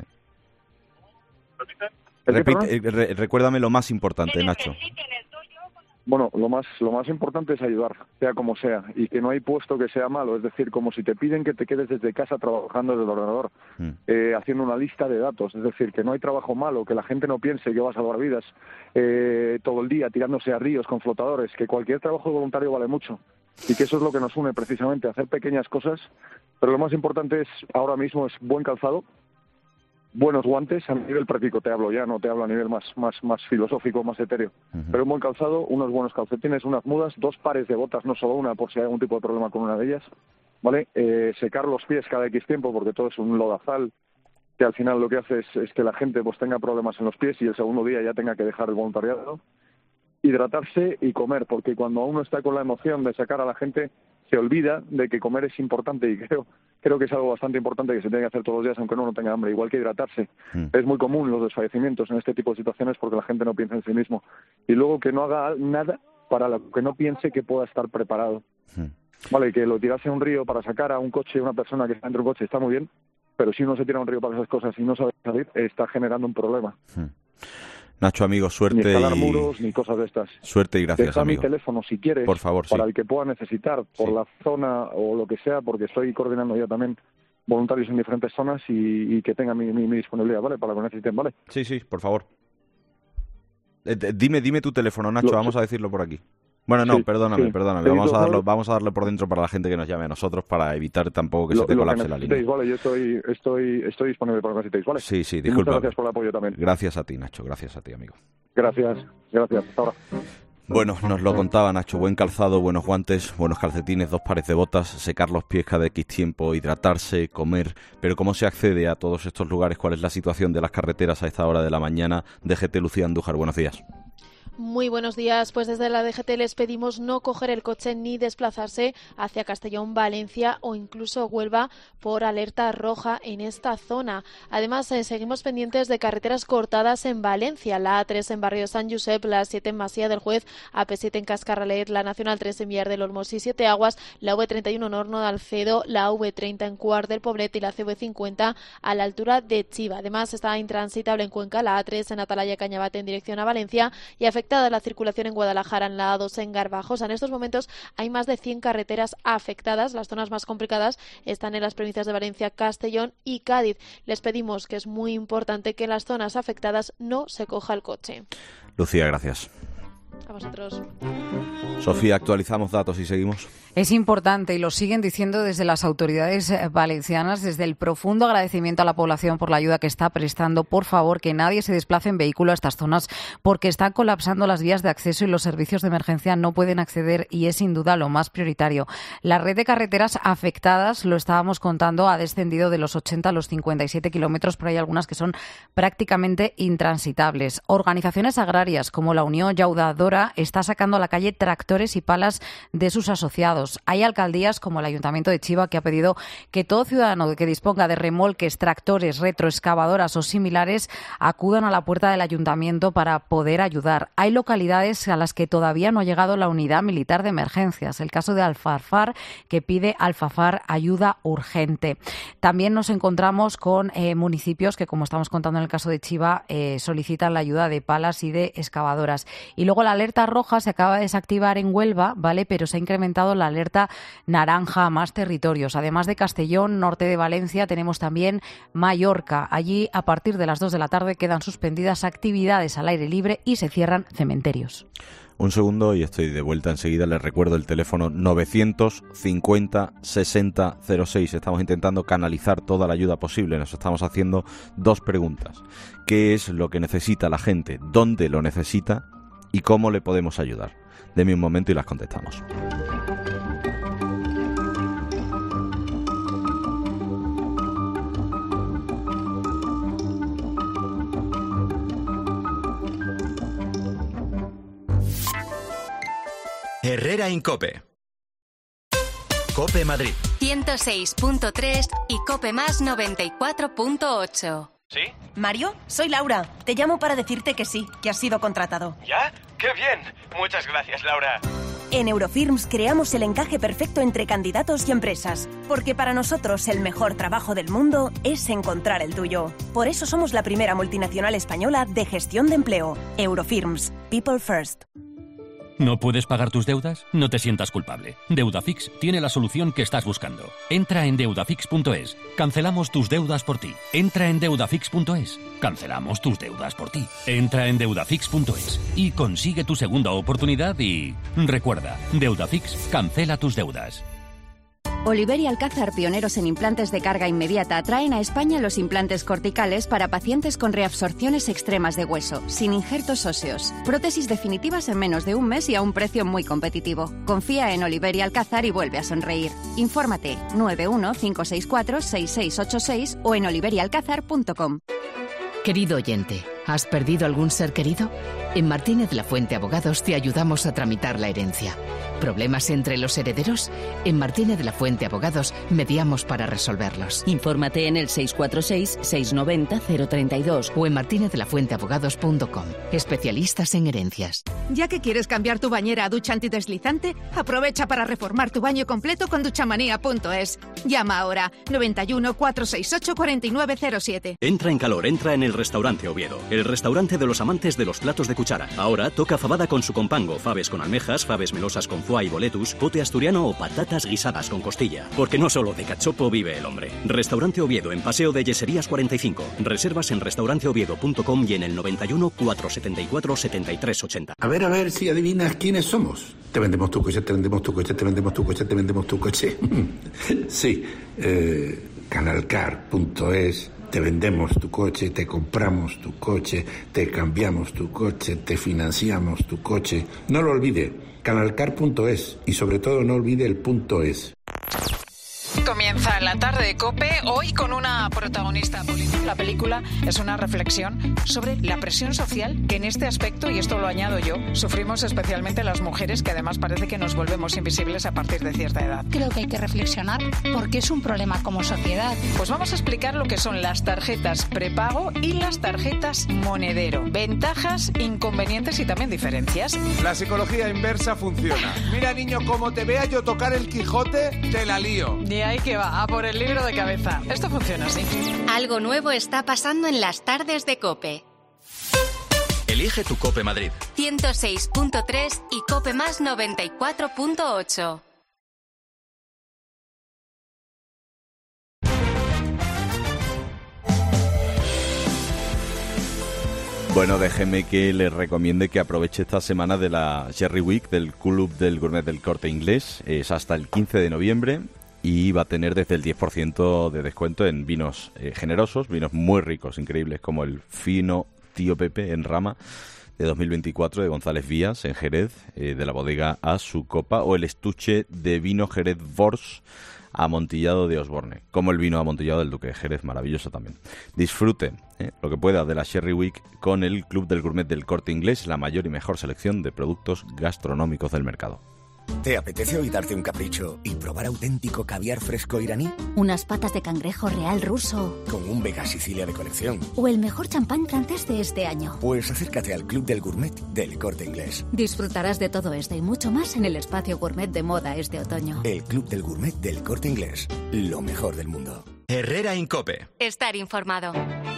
Repite, re, recuérdame lo más importante, Nacho. Bueno, lo más lo más importante es ayudar, sea como sea, y que no hay puesto que sea malo, es decir, como si te piden que te quedes desde casa trabajando desde el ordenador, mm. eh, haciendo una lista de datos, es decir, que no hay trabajo malo, que la gente no piense que va a salvar vidas eh, todo el día tirándose a ríos con flotadores, que cualquier trabajo voluntario vale mucho, y que eso es lo que nos une precisamente, hacer pequeñas cosas, pero lo más importante es ahora mismo es buen calzado, buenos guantes, a nivel práctico te hablo ya, no te hablo a nivel más más más filosófico, más etéreo, uh-huh. pero un buen calzado, unos buenos calcetines, unas mudas, dos pares de botas, no solo una, por si hay algún tipo de problema con una de ellas, ¿vale? Eh, secar los pies cada X tiempo, porque todo es un lodazal, que al final lo que hace es, es que la gente pues tenga problemas en los pies y el segundo día ya tenga que dejar el voluntariado. Hidratarse y comer, porque cuando uno está con la emoción de sacar a la gente, se olvida de que comer es importante y creo creo que es algo bastante importante que se tiene que hacer todos los días aunque uno no tenga hambre, igual que hidratarse. Mm. Es muy común los desfallecimientos en este tipo de situaciones porque la gente no piensa en sí mismo. Y luego que no haga nada para lo que no piense que pueda estar preparado. Mm. Vale, que lo tirase a un río para sacar a un coche, a una persona que está dentro de un coche, está muy bien, pero si uno se tira a un río para esas cosas y no sabe salir, está generando un problema. Mm. Nacho, amigo, suerte. Ni escalar y... muros, ni cosas de estas. Suerte y gracias, Deja amigo. mi teléfono si quieres, por favor, para sí. el que pueda necesitar, por sí. la zona o lo que sea, porque estoy coordinando ya también voluntarios en diferentes zonas y, y que tengan mi, mi, mi disponibilidad, ¿vale? Para lo que necesiten, ¿vale? Sí, sí, por favor. Eh, dime, dime tu teléfono, Nacho, lo, vamos a decirlo por aquí. Bueno, no, sí, perdóname, sí. perdóname. Vamos a darlo, vamos a darle por dentro para la gente que nos llame a nosotros para evitar tampoco que lo, se te colapse la línea. Vale, yo estoy, estoy, estoy disponible para lo que necesitéis, ¿vale? Sí, sí, disculpa. Muchas gracias por el apoyo también. Gracias a ti, Nacho, gracias a ti, amigo. Gracias, gracias. Hasta ahora. Bueno, nos lo contaba Nacho, buen calzado, buenos guantes, buenos calcetines, dos pares de botas, secar los pies cada X tiempo, hidratarse, comer. Pero ¿cómo se accede a todos estos lugares? ¿Cuál es la situación de las carreteras a esta hora de la mañana? D G T, Lucía Andújar, buenos días. Muy buenos días. Pues desde la D G T les pedimos no coger el coche ni desplazarse hacia Castellón, Valencia o incluso Huelva por alerta roja en esta zona. Además, eh, seguimos pendientes de carreteras cortadas en Valencia, la A tres en Barrio San Josep, la A siete en Masía del Juez, A P siete en Cascarralet, la Nacional tres en Villar del Olmos y Siete Aguas, la V treinta y uno en Horno de Alcedo, la V treinta en Cuart del Poblet y la C V cincuenta a la altura de Chiva. Además, está intransitable en Cuenca, la A tres en Atalaya Cañabate en dirección a Valencia y afecta de la circulación en Guadalajara en la A dos en Garbajosa. En estos momentos hay más de cien carreteras afectadas. Las zonas más complicadas están en las provincias de Valencia, Castellón y Cádiz. Les pedimos que es muy importante que en las zonas afectadas no se coja el coche. Lucía, gracias. A vosotros. Sofía, actualizamos datos y seguimos. Es importante y lo siguen diciendo desde las autoridades valencianas, desde el profundo agradecimiento a la población por la ayuda que está prestando. Por favor, que nadie se desplace en vehículo a estas zonas porque están colapsando las vías de acceso y los servicios de emergencia no pueden acceder y es sin duda lo más prioritario. La red de carreteras afectadas, lo estábamos contando, ha descendido de los ochenta a los cincuenta y siete kilómetros, pero hay algunas que son prácticamente intransitables. Organizaciones agrarias como la Unión Llaudadora está sacando a la calle tractores y palas de sus asociados. Hay alcaldías como el Ayuntamiento de Chiva que ha pedido que todo ciudadano que disponga de remolques, tractores, retroexcavadoras o similares acudan a la puerta del ayuntamiento para poder ayudar. Hay localidades a las que todavía no ha llegado la unidad militar de emergencias. El caso de Alfafar, que pide Alfafar ayuda urgente. También nos encontramos con eh, municipios que, como estamos contando en el caso de Chiva, eh, solicitan la ayuda de palas y de excavadoras. Y luego la alerta roja se acaba de desactivar en Huelva, ¿vale? Pero se ha incrementado la alerta naranja a más territorios. Además de Castellón, norte de Valencia, tenemos también Mallorca. Allí, a partir de las dos de la tarde, quedan suspendidas actividades al aire libre y se cierran cementerios. Un segundo y estoy de vuelta enseguida. Les recuerdo el teléfono novecientos cincuenta sesenta cero seis. Estamos intentando canalizar toda la ayuda posible. Nos estamos haciendo dos preguntas. ¿Qué es lo que necesita la gente? ¿Dónde lo necesita? ¿Y cómo le podemos ayudar? Deme un momento y las contestamos. Herrera en COPE. COPE Madrid. ciento seis punto tres y COPE Más noventa y cuatro punto ocho. ¿Sí? Mario, soy Laura. Te llamo para decirte que sí, que has sido contratado. ¿Ya? ¡Qué bien! Muchas gracias, Laura. En Eurofirms creamos el encaje perfecto entre candidatos y empresas, porque para nosotros el mejor trabajo del mundo es encontrar el tuyo. Por eso somos la primera multinacional española de gestión de empleo. Eurofirms. People first. ¿No puedes pagar tus deudas? No te sientas culpable. Deudafix tiene la solución que estás buscando. Entra en deudafix punto es. Cancelamos tus deudas por ti. Entra en deudafix punto es. Cancelamos tus deudas por ti. Entra en deudafix punto es y consigue tu segunda oportunidad y... recuerda, Deudafix cancela tus deudas. Oliver y Alcázar, pioneros en implantes de carga inmediata, traen a España los implantes corticales para pacientes con reabsorciones extremas de hueso, sin injertos óseos. Prótesis definitivas en menos de un mes y a un precio muy competitivo. Confía en Oliver y Alcázar y vuelve a sonreír. Infórmate nueve uno cinco seis cuatro seis seis ocho seis o en oliver y alcázar punto com. Querido oyente, ¿has perdido algún ser querido? En Martínez La Fuente Abogados te ayudamos a tramitar la herencia. ¿Problemas entre los herederos? En Martínez La Fuente Abogados mediamos para resolverlos. Infórmate en el seis cuatro seis, seis nueve cero, cero tres dos o en martínez de la fuente abogados punto com. Especialistas en herencias. Ya que quieres cambiar tu bañera a ducha antideslizante, aprovecha para reformar tu baño completo con duchamanía punto es. Llama ahora noventa y uno, cuatrocientos sesenta y ocho, cuarenta y nueve cero siete. Entra en calor, entra en el Restaurante Oviedo, el restaurante de los amantes de los platos de cuchara. Ahora toca fabada con su compango, faves con almejas, faves melosas con foie y boletus, pote asturiano o patatas guisadas con costilla. Porque no solo de cachopo vive el hombre. Restaurante Oviedo en Paseo de Yeserías cuarenta y cinco. Reservas en restaurante oviedo punto com y en el noventa y uno, cuatrocientos setenta y cuatro, setenta y tres ochenta. A ver, a ver si adivinas quiénes somos. Te vendemos tu coche, te vendemos tu coche, te vendemos tu coche, te vendemos tu coche. Sí, eh, canalcar punto es. Te vendemos tu coche, te compramos tu coche, te cambiamos tu coche, te financiamos tu coche. No lo olvide, canalcar punto es y sobre todo no olvide el punto es. Comienza la tarde de COPE, hoy con una protagonista política. La película es una reflexión sobre la presión social que en este aspecto, y esto lo añado yo, sufrimos especialmente las mujeres, que además parece que nos volvemos invisibles a partir de cierta edad. Creo que hay que reflexionar porque es un problema como sociedad. Pues vamos a explicar lo que son las tarjetas prepago y las tarjetas monedero. Ventajas, inconvenientes y también diferencias. La psicología inversa funciona. Mira, niño, como te vea yo tocar el Quijote, te la lío. Y ahí que va, a por el libro de cabeza. Esto funciona así. Algo nuevo está pasando en las tardes de COPE. Elige tu COPE Madrid. ciento seis punto tres y COPE más noventa y cuatro punto ocho. Bueno, déjeme que les recomiende que aproveche esta semana de la Cherry Week del Club del Gourmet del Corte Inglés. Es hasta el quince de noviembre. Y va a tener desde el diez por ciento de descuento en vinos eh, generosos, vinos muy ricos, increíbles, como el fino Tío Pepe en rama de dos mil veinticuatro de González Vías en Jerez, eh, de la bodega A Su Copa, o el estuche de vino Jerez Bors amontillado de Osborne, como el vino amontillado del Duque de Jerez, maravilloso también. Disfrute eh, lo que pueda de la Sherry Week con el Club del Gourmet del Corte Inglés, la mayor y mejor selección de productos gastronómicos del mercado. ¿Te apetece hoy darte un capricho y probar auténtico caviar fresco iraní? Unas patas de cangrejo real ruso. Con un Vega Sicilia de colección. O el mejor champán francés de este año. Pues acércate al Club del Gourmet del Corte Inglés. Disfrutarás de todo esto y mucho más en el espacio gourmet de moda este otoño. El Club del Gourmet del Corte Inglés. Lo mejor del mundo. Herrera en COPE. Estar informado.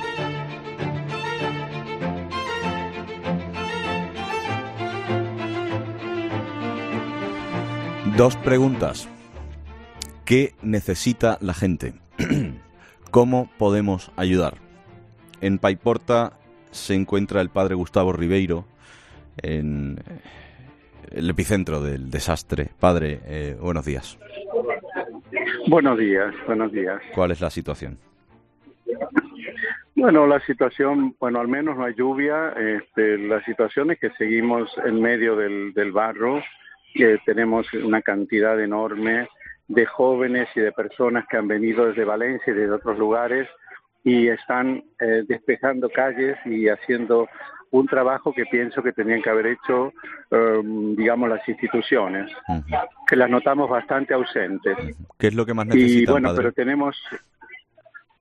Dos preguntas. ¿Qué necesita la gente? ¿Cómo podemos ayudar? En Paiporta se encuentra el padre Gustavo Ribeiro, en el epicentro del desastre. Padre, eh, buenos días. Buenos días, buenos días. ¿Cuál es la situación? Bueno, la situación, bueno, al menos no hay lluvia. Este, la situación es que seguimos en medio del, del barro. Que tenemos una cantidad enorme de jóvenes y de personas que han venido desde Valencia y de otros lugares y están eh, despejando calles y haciendo un trabajo que pienso que tenían que haber hecho, eh, digamos, las instituciones, uh-huh. que las notamos bastante ausentes. ¿Qué es lo que más necesitan, Y bueno, padre? pero tenemos...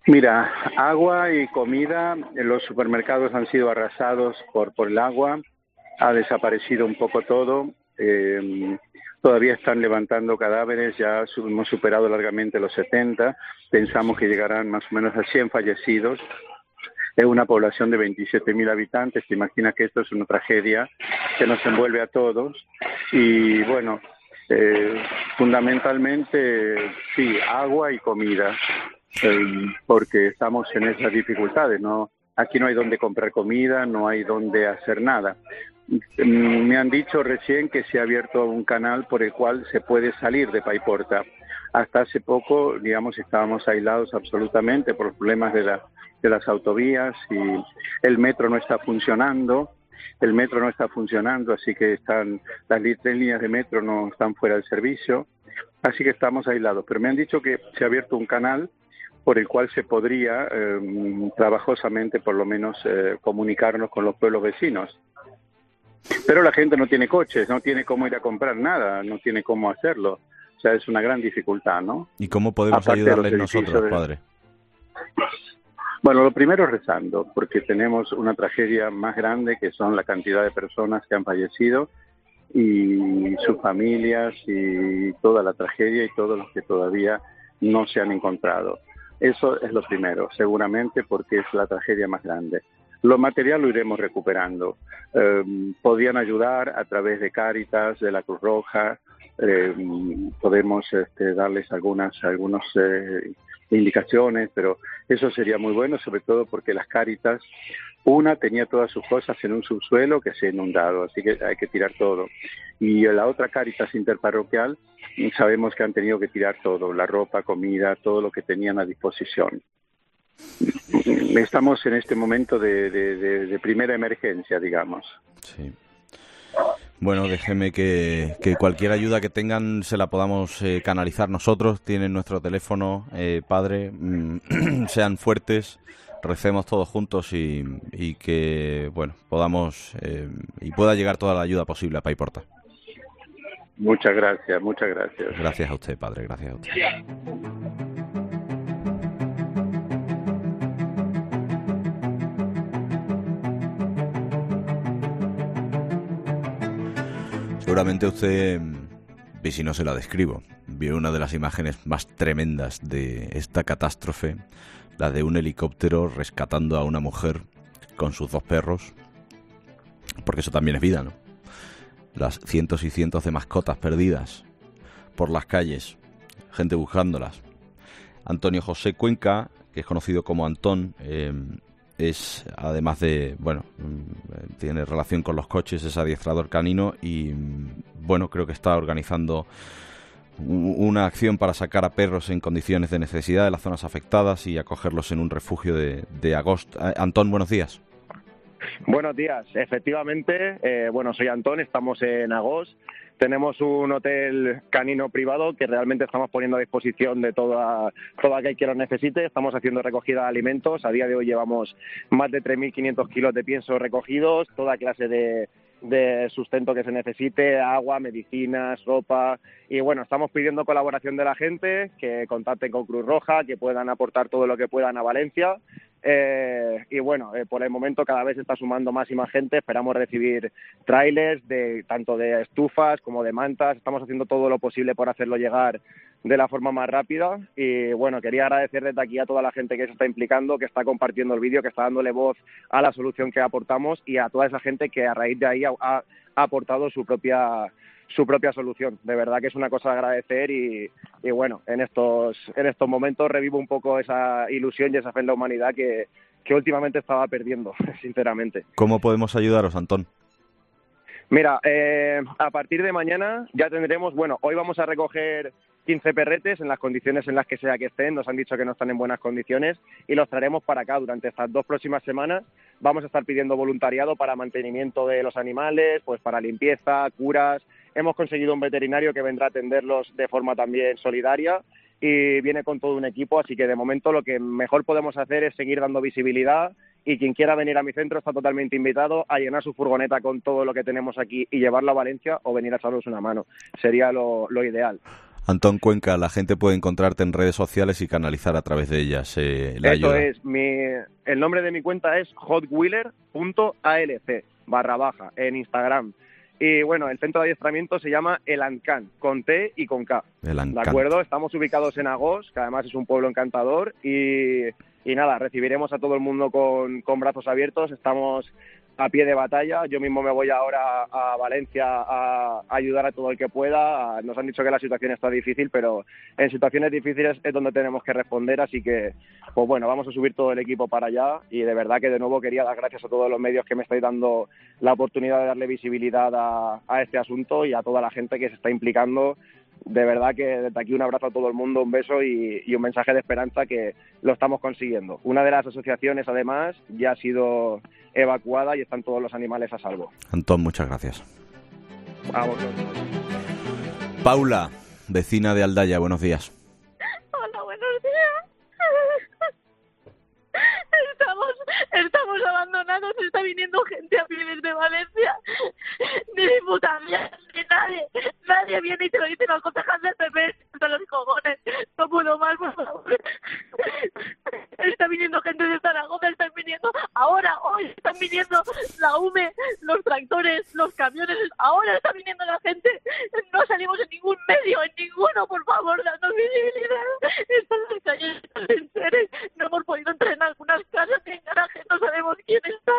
Mira, agua y comida, los supermercados han sido arrasados por, por el agua, ha desaparecido un poco todo, eh, todavía están levantando cadáveres, ya hemos superado largamente los setenta, pensamos que llegarán más o menos a cien fallecidos. Es una población de veintisiete mil habitantes, te imaginas que esto es una tragedia que nos envuelve a todos y bueno, eh, fundamentalmente sí, agua y comida. Eh, porque estamos en esas dificultades, ¿no? Aquí no hay donde comprar comida, no hay donde hacer nada. Me han dicho recién que se ha abierto un canal por el cual se puede salir de Paiporta. Hasta hace poco, digamos, estábamos aislados absolutamente por los problemas de, la, de las autovías y el metro no está funcionando. El metro no está funcionando, así que están las tres líneas de metro no están fuera del servicio. Así que estamos aislados. Pero me han dicho que se ha abierto un canal por el cual se podría eh, trabajosamente por lo menos eh, comunicarnos con los pueblos vecinos. Pero la gente no tiene coches, no tiene cómo ir a comprar nada, no tiene cómo hacerlo. O sea, es una gran dificultad, ¿no? ¿Y cómo podemos Aparte ayudarles nosotros, de... padre? Bueno, lo primero es rezando, porque tenemos una tragedia más grande que son la cantidad de personas que han fallecido y sus familias y toda la tragedia y todos los que todavía no se han encontrado. Eso es lo primero, seguramente porque es la tragedia más grande. Lo material lo iremos recuperando. Eh, podían ayudar a través de Cáritas, de la Cruz Roja. Eh, podemos este, darles algunas algunos, eh, indicaciones, pero eso sería muy bueno, sobre todo porque las Cáritas, una tenía todas sus cosas en un subsuelo que se ha inundado, así que hay que tirar todo. Y la otra Cáritas interparroquial, sabemos que han tenido que tirar todo, la ropa, comida, todo lo que tenían a disposición. Estamos en este momento de, de, de, de primera emergencia, digamos. Sí. Bueno, déjeme que, que cualquier ayuda que tengan se la podamos eh, canalizar nosotros. Tienen nuestro teléfono, eh, padre. Mm, sean fuertes, recemos todos juntos y, y que, bueno, podamos eh, y pueda llegar toda la ayuda posible a Paiporta. Muchas gracias, muchas gracias. Gracias a usted, padre, gracias a usted. Seguramente usted, y si no se la describo, vio una de las imágenes más tremendas de esta catástrofe, la de un helicóptero rescatando a una mujer con sus dos perros, porque eso también es vida, ¿no? Las cientos y cientos de mascotas perdidas por las calles, gente buscándolas. Antonio José Cuenca, que es conocido como Antón, eh, es, además de, bueno, tiene relación con los coches, es adiestrador canino y, bueno, creo que está organizando una acción para sacar a perros en condiciones de necesidad de las zonas afectadas y acogerlos en un refugio de, de Agost. Antón, buenos días. Buenos días, efectivamente, eh, bueno, soy Antón, estamos en Agost. Tenemos un hotel canino privado que realmente estamos poniendo a disposición de toda, todo aquel que lo necesite. Estamos haciendo recogida de alimentos. A día de hoy llevamos más de tres mil quinientos kilos de pienso recogidos, toda clase de, de sustento que se necesite, agua, medicinas, ropa. Y bueno, estamos pidiendo colaboración de la gente, que contacten con Cruz Roja, que puedan aportar todo lo que puedan a Valencia. Eh, y bueno, eh, por el momento cada vez se está sumando más y más gente. Esperamos recibir trailers de tanto de estufas como de mantas. Estamos haciendo todo lo posible por hacerlo llegar de la forma más rápida. Y bueno, quería agradecer desde aquí a toda la gente que se está implicando, que está compartiendo el vídeo, que está dándole voz a la solución que aportamos y a toda esa gente que a raíz de ahí ha, ha aportado su propia su propia solución. De verdad que es una cosa de agradecer y, y bueno, en estos en estos momentos revivo un poco esa ilusión y esa fe en la humanidad que, que últimamente estaba perdiendo, sinceramente. ¿Cómo podemos ayudaros, Antón? Mira, eh, a partir de mañana ya tendremos, bueno, hoy vamos a recoger quince perretes en las condiciones en las que sea que estén. Nos han dicho que no están en buenas condiciones y los traeremos para acá durante estas dos próximas semanas. Vamos a estar pidiendo voluntariado para mantenimiento de los animales, pues para limpieza, curas. Hemos conseguido un veterinario que vendrá a atenderlos de forma también solidaria y viene con todo un equipo, así que de momento lo que mejor podemos hacer es seguir dando visibilidad y quien quiera venir a mi centro está totalmente invitado a llenar su furgoneta con todo lo que tenemos aquí y llevarlo a Valencia o venir a echarnos una mano. Sería lo, lo ideal. Antón Cuenca, la gente puede encontrarte en redes sociales y canalizar a través de ellas eh, la Eso ayuda. es, mi, el nombre de mi cuenta es hotwheeler punto a l c barra baja en Instagram. Y bueno, el centro de adiestramiento se llama El Ancán, con T y con K. El Ancán. ¿De acuerdo? Estamos ubicados en Agós, que además es un pueblo encantador, y, y nada, recibiremos a todo el mundo con, con brazos abiertos. Estamos a pie de batalla. Yo mismo me voy ahora a Valencia a ayudar a todo el que pueda. Nos han dicho que la situación está difícil, pero en situaciones difíciles es donde tenemos que responder, así que, pues bueno, vamos a subir todo el equipo para allá, y de verdad que de nuevo quería dar gracias a todos los medios que me estáis dando la oportunidad de darle visibilidad a, a este asunto y a toda la gente que se está implicando. De verdad que desde aquí un abrazo a todo el mundo, un beso y, y un mensaje de esperanza que lo estamos consiguiendo. Una de las asociaciones, además, ya ha sido evacuada y están todos los animales a salvo. Antón, muchas gracias. A vosotros. Paula, vecina de Aldaya, buenos días. Hola, buenos días. Estamos, estamos abandonados, está viniendo gente a vivir de Valencia. Ni diputación, ni nadie. Nadie viene y te lo dice, los concejales del P P, de los cojones. No puedo más, por favor. Está viniendo gente de Zaragoza, están viniendo, ahora, hoy están viniendo la U M E, los tractores, los camiones, ahora está viniendo la gente. No salimos en ningún medio, en ninguno, por favor, danos visibilidad. Están las calles, están en seres, no hemos podido entrar en algunas casas, ni en garajes, no sabemos quién está.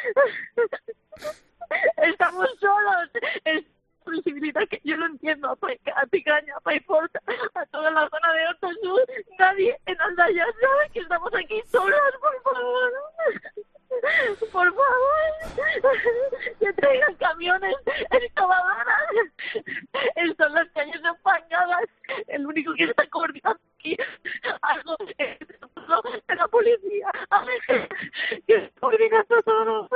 Estamos solos. Es visibilidad que yo lo entiendo, a, Pai, a Picaña, a Paiporta, a toda la zona de Horta Sur. Nadie en Aldaya sabe que estamos aquí solos, por favor. Por favor, que traigan camiones, excavadoras. Están las calles empañadas. El único que está coordinando aquí algo es de la policía. A ver, que está coordinando todo.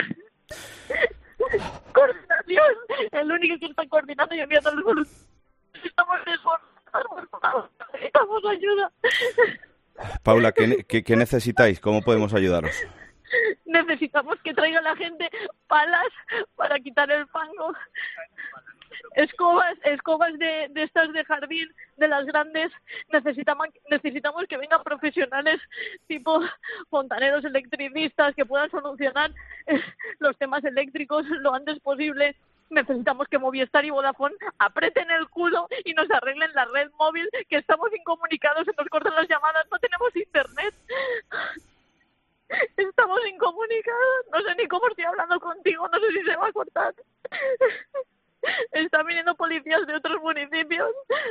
Coordinación. El único que está coordinando y enviando los voluntarios. Estamos desbordados, por favor. Necesitamos ayuda. Paula, ¿qué, qué, qué necesitáis? ¿Cómo podemos ayudaros? Necesitamos que traiga la gente palas para quitar el fango, escobas, escobas de, de estas de jardín, de las grandes. Necesitamos, necesitamos que vengan profesionales tipo fontaneros, electricistas, que puedan solucionar eh, los temas eléctricos lo antes posible. Necesitamos que Movistar y Vodafone aprieten el culo y nos arreglen la red móvil, que estamos incomunicados, se nos cortan las llamadas, no tenemos internet. Estamos incomunicados, no sé ni cómo estoy hablando contigo, no sé si se va a cortar. Están viniendo policías de otros municipios.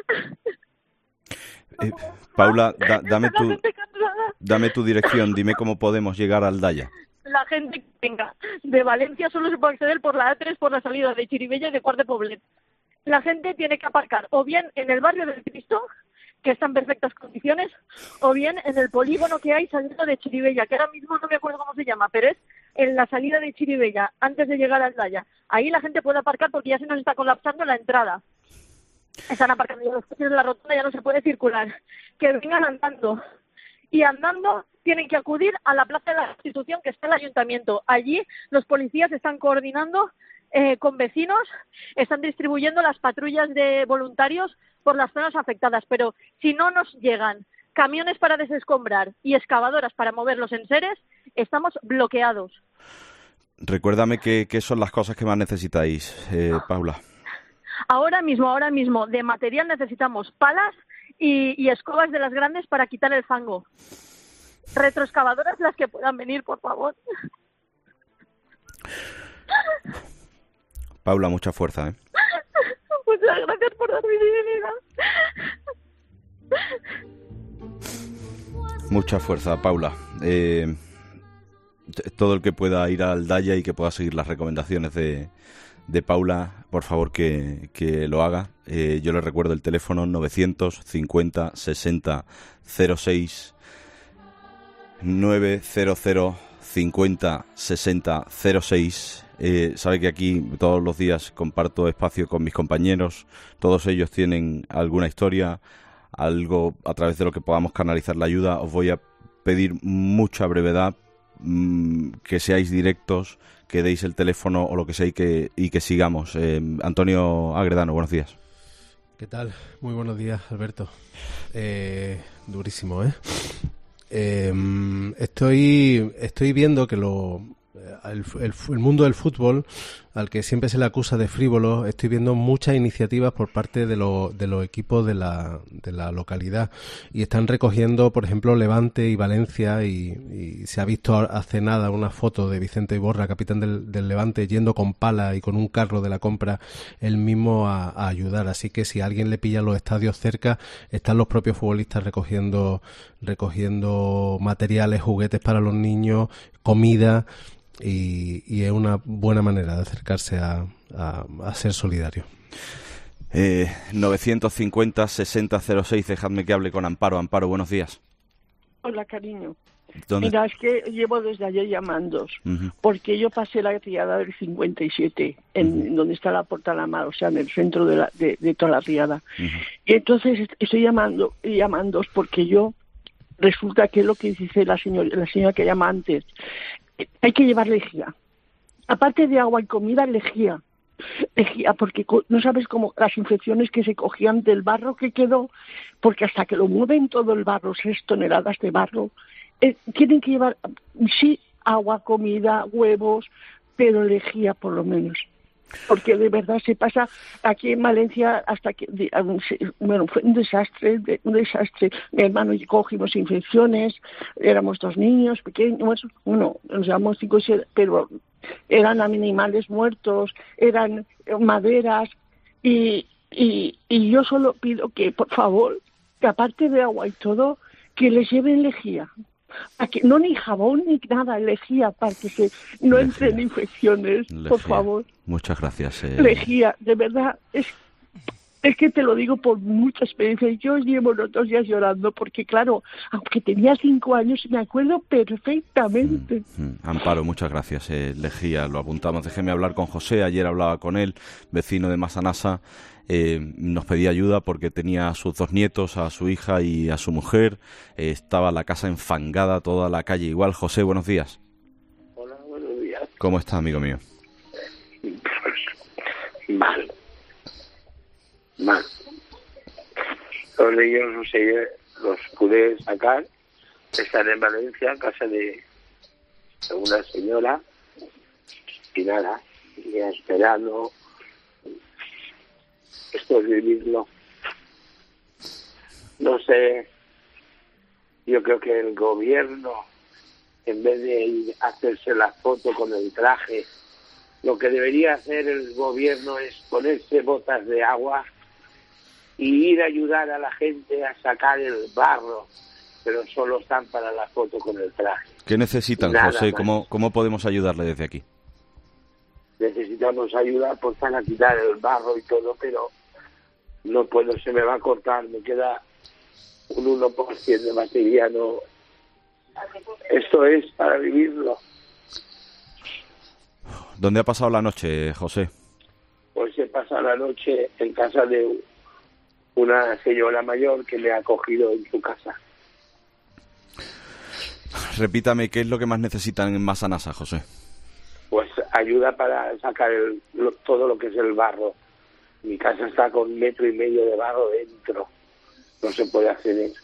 Eh, Paula, da, dame tu dame tu dirección, dime cómo podemos llegar a Aldaya. La gente que venga de Valencia solo se puede acceder por la A tres, por la salida de Chirivella y de Quart de Poblet. La gente tiene que aparcar o bien en el barrio del Cristo, que está en perfectas condiciones, o bien en el polígono que hay saliendo de Chirivella, que ahora mismo no me acuerdo cómo se llama, pero es en la salida de Chirivella, antes de llegar a Aldaya. Ahí la gente puede aparcar porque ya se nos está colapsando la entrada. Están aparcando ya los coches de la rotonda, ya no se puede circular. Que vengan andando. Y andando tienen que acudir a la Plaza de la Constitución, que está en el Ayuntamiento. Allí los policías están coordinando eh, con vecinos, están distribuyendo las patrullas de voluntarios por las zonas afectadas, pero si no nos llegan camiones para desescombrar y excavadoras para mover los enseres, estamos bloqueados. Recuérdame qué, qué son las cosas que más necesitáis, eh, Paula. Ahora mismo, ahora mismo, de material necesitamos palas y, y escobas de las grandes para quitar el fango. Retroexcavadoras las que puedan venir, por favor. Paula, mucha fuerza, ¿eh? Muchas gracias por dar visibilidad. Mucha fuerza, Paula. Eh, todo el que pueda ir a Aldaya y que pueda seguir las recomendaciones de, de Paula, por favor que, que lo haga. Eh, yo le recuerdo el teléfono novecientos cincuenta sesenta cero seis, novecientos cincuenta sesenta cero seis. Eh, sabe que aquí todos los días comparto espacio con mis compañeros, todos ellos tienen alguna historia, algo a través de lo que podamos canalizar la ayuda. Os voy a pedir mucha brevedad, mmm, que seáis directos, que deis el teléfono o lo que sea y que, y que sigamos. Eh, Antonio Agredano, buenos días. ¿Qué tal? Muy buenos días, Alberto. Eh, durísimo, ¿eh? eh estoy, estoy viendo que lo... El, el, el mundo del fútbol, al que siempre se le acusa de frívolo, estoy viendo muchas iniciativas por parte de, lo, de los equipos de la, de la localidad, y están recogiendo, por ejemplo, Levante y Valencia, y, y se ha visto hace nada una foto de Vicente Iborra, capitán del, del Levante, yendo con pala y con un carro de la compra él mismo a, a ayudar. Así que si alguien le pilla los estadios cerca, están los propios futbolistas recogiendo, recogiendo materiales, juguetes para los niños, comida. Y, y es una buena manera de acercarse a, a, a ser solidario. Eh, novecientos cincuenta, sesenta cero seis, dejadme que hable con Amparo. Amparo, buenos días. Hola, cariño. ¿Dónde? Mira, es que llevo desde ayer llamando, uh-huh. porque yo pasé la riada del cincuenta y siete, en uh-huh. donde está la Porta de la Mar, o sea, en el centro de, la, de, de toda la riada. Uh-huh. Y entonces estoy llamando, llamando porque yo, resulta que es lo que dice la señora, la señora que llama antes, hay que llevar lejía. Aparte de agua y comida, lejía. Lejía, porque no sabes cómo las infecciones que se cogían del barro que quedó, porque hasta que lo mueven todo el barro, seis toneladas de barro, eh, tienen que llevar, sí, agua, comida, huevos, pero lejía por lo menos. Porque de verdad se pasa aquí en Valencia hasta que, bueno, fue un desastre, un desastre. Mi hermano y yo cogimos infecciones, éramos dos niños pequeños, bueno, nos llevamos cinco, siete, pero eran animales muertos, eran maderas, y, y, y yo solo pido que, por favor, que aparte de agua y todo, que les lleven lejía. A que, no ni jabón ni nada, lejía, para que se, no lejía. Entren infecciones, lejía. Por favor. Muchas gracias. Eh... Lejía, de verdad, es, es que te lo digo por mucha experiencia. Yo llevo los dos días llorando porque, claro, aunque tenía cinco años, me acuerdo perfectamente. Mm, mm. Amparo, muchas gracias. Eh, lejía, lo apuntamos. Déjeme hablar con José. Ayer hablaba con él, vecino de Massanassa. Eh, nos pedía ayuda porque tenía a sus dos nietos, a su hija y a su mujer. Eh, estaba la casa enfangada, toda la calle igual. José, buenos días. Hola, buenos días. ¿Cómo está, amigo mío? Mal. Mal. Los niños, no sé, los pude sacar. Están en Valencia, en casa de una señora. Y nada, y esperando. Esto es vivirlo. No sé, yo creo que el gobierno, en vez de hacerse la foto con el traje, lo que debería hacer el gobierno es ponerse botas de agua y ir a ayudar a la gente a sacar el barro, pero solo están para la foto con el traje. ¿Qué necesitan, Nada José? ¿Cómo, ¿Cómo podemos ayudarle desde aquí? Necesitamos ayuda pues, para quitar el barro y todo, pero no puedo, se me va a cortar, me queda un uno por ciento de batería, no. Esto es para vivirlo. ¿Dónde ha pasado la noche, José? Pues he pasado la noche en casa de una señora mayor que me ha acogido en su casa. Repítame, ¿qué es lo que más necesitan en Massanassa, José? Pues ayuda para sacar el, lo, todo lo que es el barro. Mi casa está con metro y medio de barro dentro. No se puede hacer eso.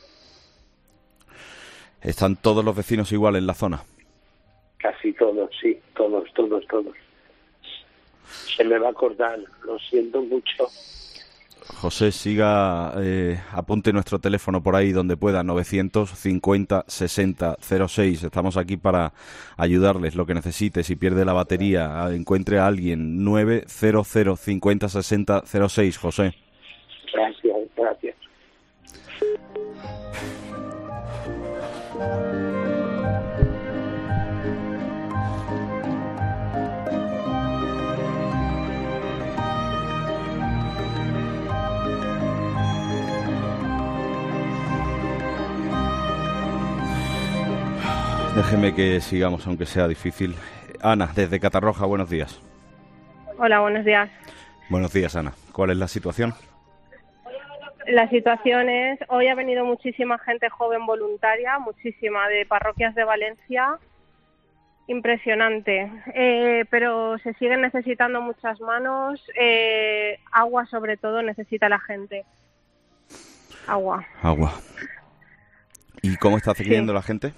¿Están todos los vecinos igual en la zona? Casi todos, sí. Todos, todos, todos. Se me va a cortar. Lo siento mucho. José, siga, eh, apunte nuestro teléfono por ahí donde pueda, novecientos cincuenta, sesenta cero seis. Estamos aquí para ayudarles, lo que necesite. Si pierde la batería, encuentre a alguien, nueve cero cero cincuenta sesenta cero seis, José. Gracias, gracias. Déjeme que sigamos, aunque sea difícil. Ana, desde Catarroja, buenos días. Hola, buenos días. Buenos días, Ana. ¿Cuál es la situación? La situación es, hoy ha venido muchísima gente joven voluntaria, muchísima de parroquias de Valencia, Impresionante, eh, pero se siguen necesitando muchas manos, eh, agua sobre todo necesita la gente. Agua. Agua. ¿Y cómo está accediendo Sí. la gente?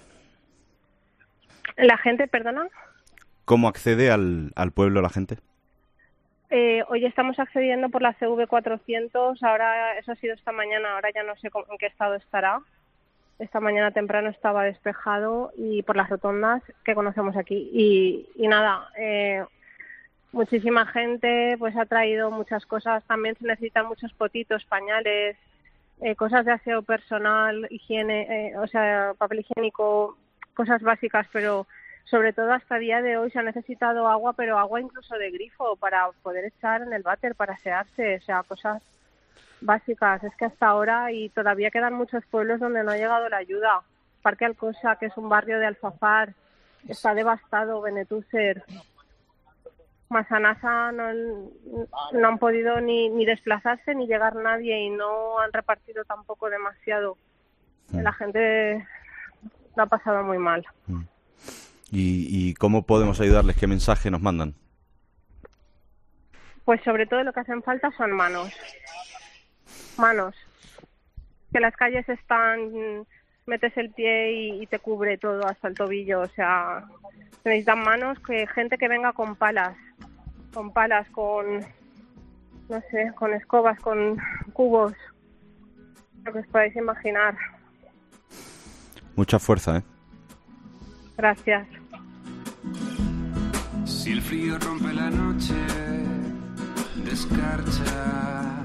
La gente, perdona. ¿Cómo accede al, al pueblo la gente? Eh, hoy estamos accediendo por la C V cuatrocientos, ahora eso ha sido esta mañana, ahora ya no sé cómo, en qué estado estará. Esta mañana temprano estaba despejado y por las rotondas que conocemos aquí. Y, y nada, eh, muchísima gente pues ha traído muchas cosas. También se necesitan muchos potitos, pañales, eh, cosas de aseo personal, higiene, eh, o sea, papel higiénico, cosas básicas, pero sobre todo hasta el día de hoy se ha necesitado agua, pero agua incluso de grifo para poder echar en el váter, para asearse, o sea, cosas básicas. Es que hasta ahora y todavía quedan muchos pueblos donde no ha llegado la ayuda. Parque Alcosa, que es un barrio de Alfafar, está devastado. Benetúser, Massanassa, no, no han podido ni, ni desplazarse ni llegar nadie y no han repartido tampoco demasiado. La gente lo ha pasado muy mal. ¿Y, y cómo podemos ayudarles? ¿Qué mensaje nos mandan? Pues sobre todo lo que hacen falta son manos. Manos. Que las calles están, metes el pie y, y te cubre todo hasta el tobillo. O sea, necesitan manos, que gente que venga con palas. Con palas, con, no sé, con escobas, con cubos. Lo que os podáis imaginar. Mucha fuerza, ¿eh? Gracias. Si el frío rompe la noche, descarcha.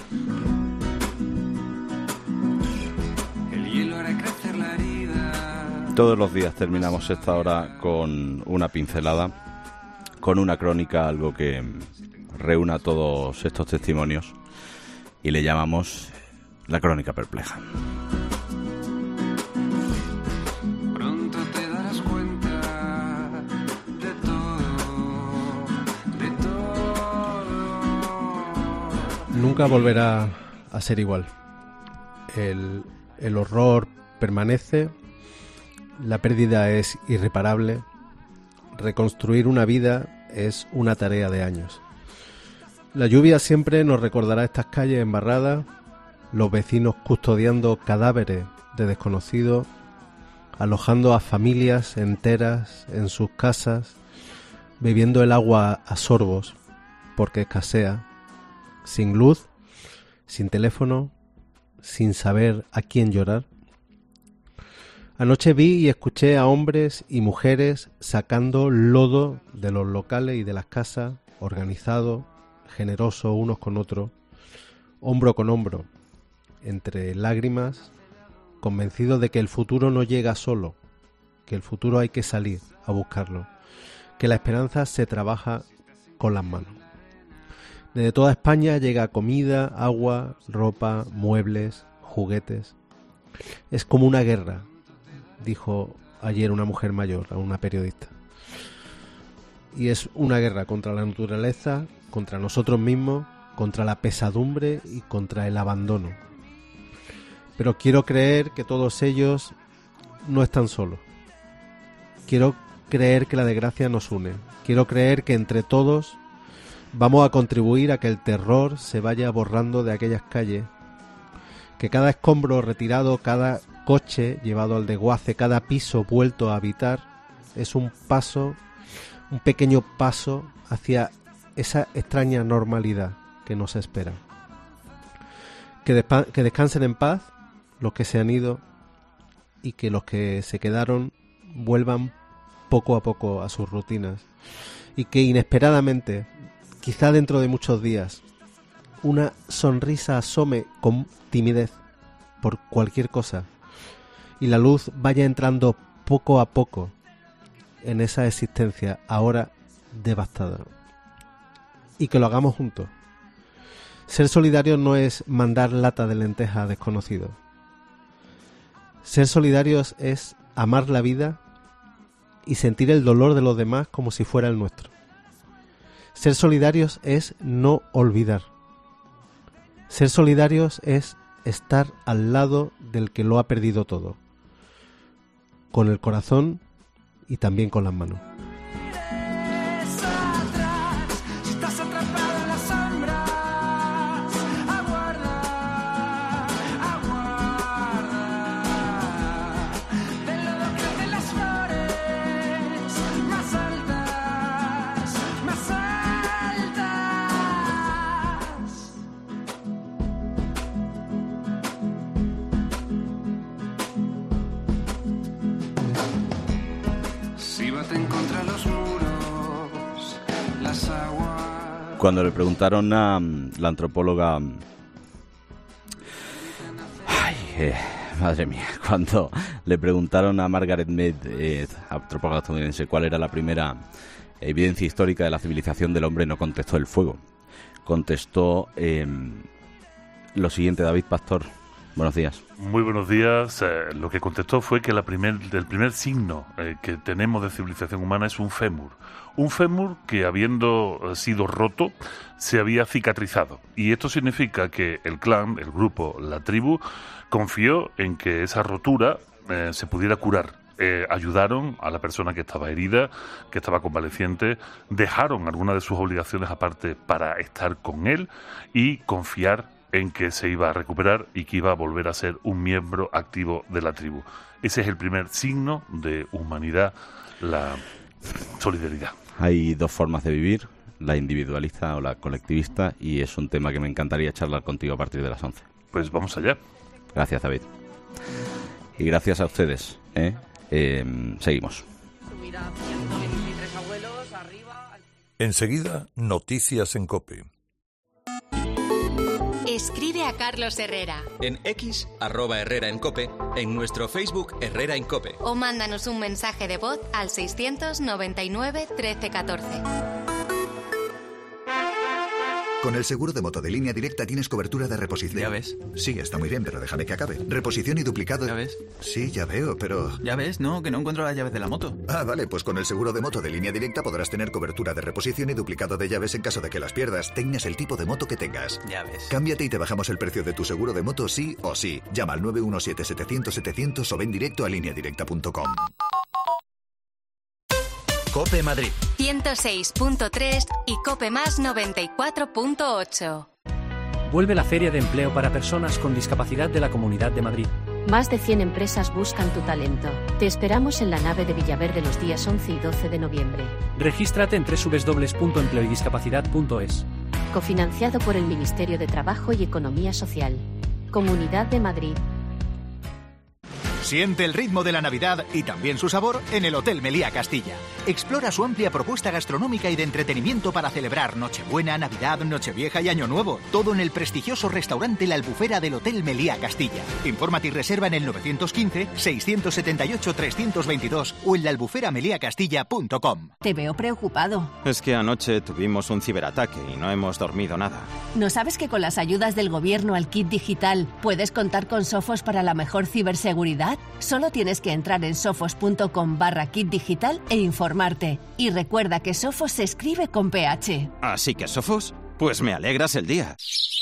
El hielo hará crecer la herida. Todos los días terminamos esta hora con una pincelada, con una crónica, algo que reúna todos estos testimonios y le llamamos la crónica perpleja. Pronto te darás cuenta de todo, de todo. Nunca volverá a ser igual. El, el horror permanece, la pérdida es irreparable, reconstruir una vida es una tarea de años. La lluvia siempre nos recordará estas calles embarradas, los vecinos custodiando cadáveres de desconocidos, alojando a familias enteras en sus casas, bebiendo el agua a sorbos porque escasea, sin luz, sin teléfono, sin saber a quién llorar. Anoche vi y escuché a hombres y mujeres sacando lodo de los locales y de las casas, organizados, generosos unos con otros, hombro con hombro, entre lágrimas, convencidos de que el futuro no llega solo, que el futuro hay que salir a buscarlo, que la esperanza se trabaja con las manos. Desde toda España llega comida, agua, ropa, muebles, juguetes. Es como una guerra, dijo ayer una mujer mayor a una periodista. Y es una guerra contra la naturaleza, contra nosotros mismos, contra la pesadumbre y contra el abandono. Pero quiero creer que todos ellos no están solos. Quiero creer que la desgracia nos une. Quiero creer que entre todos vamos a contribuir a que el terror se vaya borrando de aquellas calles, que cada escombro retirado, cada coche llevado al desguace, cada piso vuelto a habitar, es un paso, un pequeño paso hacia esa extraña normalidad que nos espera. Que, despa- que descansen en paz los que se han ido y que los que se quedaron vuelvan poco a poco a sus rutinas y que inesperadamente, quizá dentro de muchos días, una sonrisa asome con timidez por cualquier cosa y la luz vaya entrando poco a poco en esa existencia ahora devastada. Y que lo hagamos juntos. Ser solidarios no es mandar lata de lentejas a desconocidos. Ser solidarios es amar la vida y sentir el dolor de los demás como si fuera el nuestro. Ser solidarios es no olvidar. Ser solidarios es estar al lado del que lo ha perdido todo, con el corazón y también con las manos. Si estás atrapado en las sombras, aguarda, aguarda. Del lodo crecen las flores más altas, más altas. Si baten contra los muros, las aguas. Cuando le preguntaron a um, la antropóloga... Ay, eh, madre mía. Cuando le preguntaron a Margaret Mead, eh, antropóloga estadounidense, cuál era la primera evidencia histórica de la civilización del hombre, no contestó el fuego. Contestó eh, lo siguiente, David Pastor. Buenos días. Muy buenos días. Eh, lo que contestó fue que la primer, el primer signo eh, que tenemos de civilización humana es un fémur. Un fémur que, habiendo sido roto, se había cicatrizado. Y esto significa que el clan, el grupo, la tribu, confió en que esa rotura eh, se pudiera curar. Eh, ayudaron a la persona que estaba herida, que estaba convaleciente, dejaron algunas de sus obligaciones aparte para estar con él y confiar en que se iba a recuperar y que iba a volver a ser un miembro activo de la tribu. Ese es el primer signo de humanidad, la solidaridad. Hay dos formas de vivir, la individualista o la colectivista, y es un tema que me encantaría charlar contigo a partir de las once. Pues vamos allá. Gracias, David. Y gracias a ustedes. ¿eh? Eh, seguimos. Enseguida, noticias en COPE. Escribe a Carlos Herrera. En X, arroba Herrera en COPE, en nuestro Facebook Herrera en COPE. O mándanos un mensaje de voz al seiscientos noventa y nueve trece catorce. Con el seguro de moto de Línea Directa tienes cobertura de reposición. ¿Ya ves? Sí, está muy bien, pero déjame que acabe. Reposición y duplicado... ¿Ya ves? Sí, ya veo, pero... ¿Ya ves? No, que no encuentro las llaves de la moto. Ah, vale, pues con el seguro de moto de Línea Directa podrás tener cobertura de reposición y duplicado de llaves en caso de que las pierdas, tengas el tipo de moto que tengas. Ya ves. Cámbiate y te bajamos el precio de tu seguro de moto sí o sí. Llama al nueve uno siete setecientos setecientos o ven directo a línea directa punto com. COPE Madrid ciento seis punto tres y COPE Más noventa y cuatro punto ocho. Vuelve la Feria de Empleo para Personas con Discapacidad de la Comunidad de Madrid. Más de cien empresas buscan tu talento. Te esperamos en la nave de Villaverde los días once y doce de noviembre. Regístrate en doble u doble u doble u punto empleo y discapacidad punto es. Cofinanciado por el Ministerio de Trabajo y Economía Social. Comunidad de Madrid. Siente el ritmo de la Navidad y también su sabor en el Hotel Meliá Castilla. Explora su amplia propuesta gastronómica y de entretenimiento para celebrar Nochebuena, Navidad, Nochevieja y Año Nuevo. Todo en el prestigioso restaurante La Albufera del Hotel Meliá Castilla. Infórmate y reserva en el nueve uno cinco, seis siete ocho, tres dos dos o en la albufera meliá castilla punto com. Te veo preocupado. Es que anoche tuvimos un ciberataque y no hemos dormido nada. ¿No sabes que con las ayudas del gobierno al kit digital puedes contar con Sofos para la mejor ciberseguridad? Solo tienes que entrar en sofos.com barra kit digital e informarte. Y recuerda que Sofos se escribe con P H. ¿Así que Sofos? Pues me alegras el día.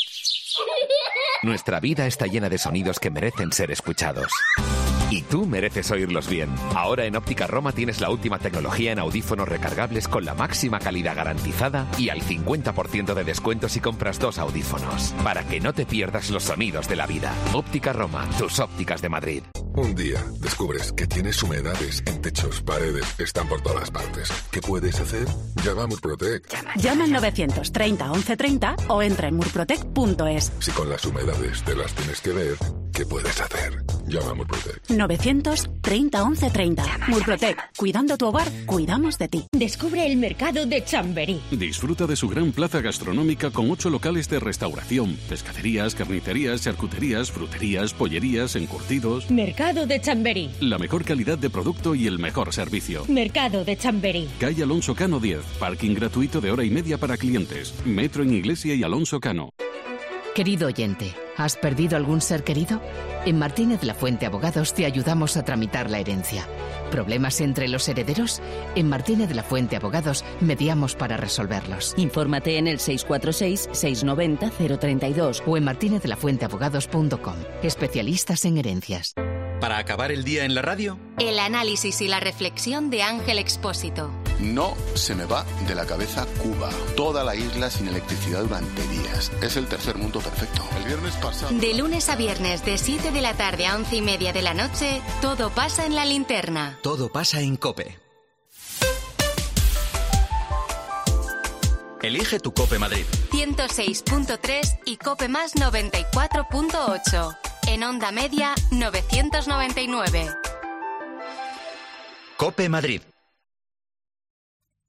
Nuestra vida está llena de sonidos que merecen ser escuchados. Y tú mereces oírlos bien. Ahora en Óptica Roma tienes la última tecnología en audífonos recargables con la máxima calidad garantizada y al cincuenta por ciento de descuento si compras dos audífonos. Para que no te pierdas los sonidos de la vida. Óptica Roma, tus ópticas de Madrid. Un día descubres que tienes humedades en techos, paredes, están por todas partes. ¿Qué puedes hacer? Llama a Murprotec. Llama al novecientos treinta once treinta o entra en murprotec punto es. Si con las humedades te las tienes que ver, ¿qué puedes hacer? Llama a Murprotec. novecientos treinta once treinta. Murprotec. Cuidando tu hogar, cuidamos de ti. Descubre el mercado de Chamberí. Disfruta de su gran plaza gastronómica con ocho locales de restauración, pescaderías, carnicerías, charcuterías, fruterías, pollerías, encurtidos. Mercado de Chamberí. La mejor calidad de producto y el mejor servicio. Mercado de Chamberí. Calle Alonso Cano diez. Parking gratuito de hora y media para clientes. Metro en Iglesia y Alonso Cano. Querido oyente, ¿has perdido algún ser querido? En Martínez La Fuente Abogados te ayudamos a tramitar la herencia. ¿Problemas entre los herederos? En Martínez La Fuente Abogados mediamos para resolverlos. Infórmate en el seis cuatro seis, seis nueve cero, cero tres dos o en martinez la fuente abogados punto com. Especialistas en herencias. Para acabar el día en la radio, el análisis y la reflexión de Ángel Expósito. No se me va de la cabeza Cuba. Toda la isla sin electricidad durante días. Es el tercer mundo perfecto. El viernes pasado... De lunes a viernes, de siete de la tarde a once y media de la noche, todo pasa en la linterna. Todo pasa en COPE. Elige tu COPE Madrid. ciento seis punto tres y COPE más noventa y cuatro punto ocho. En onda media, novecientos noventa y nueve. COPE Madrid.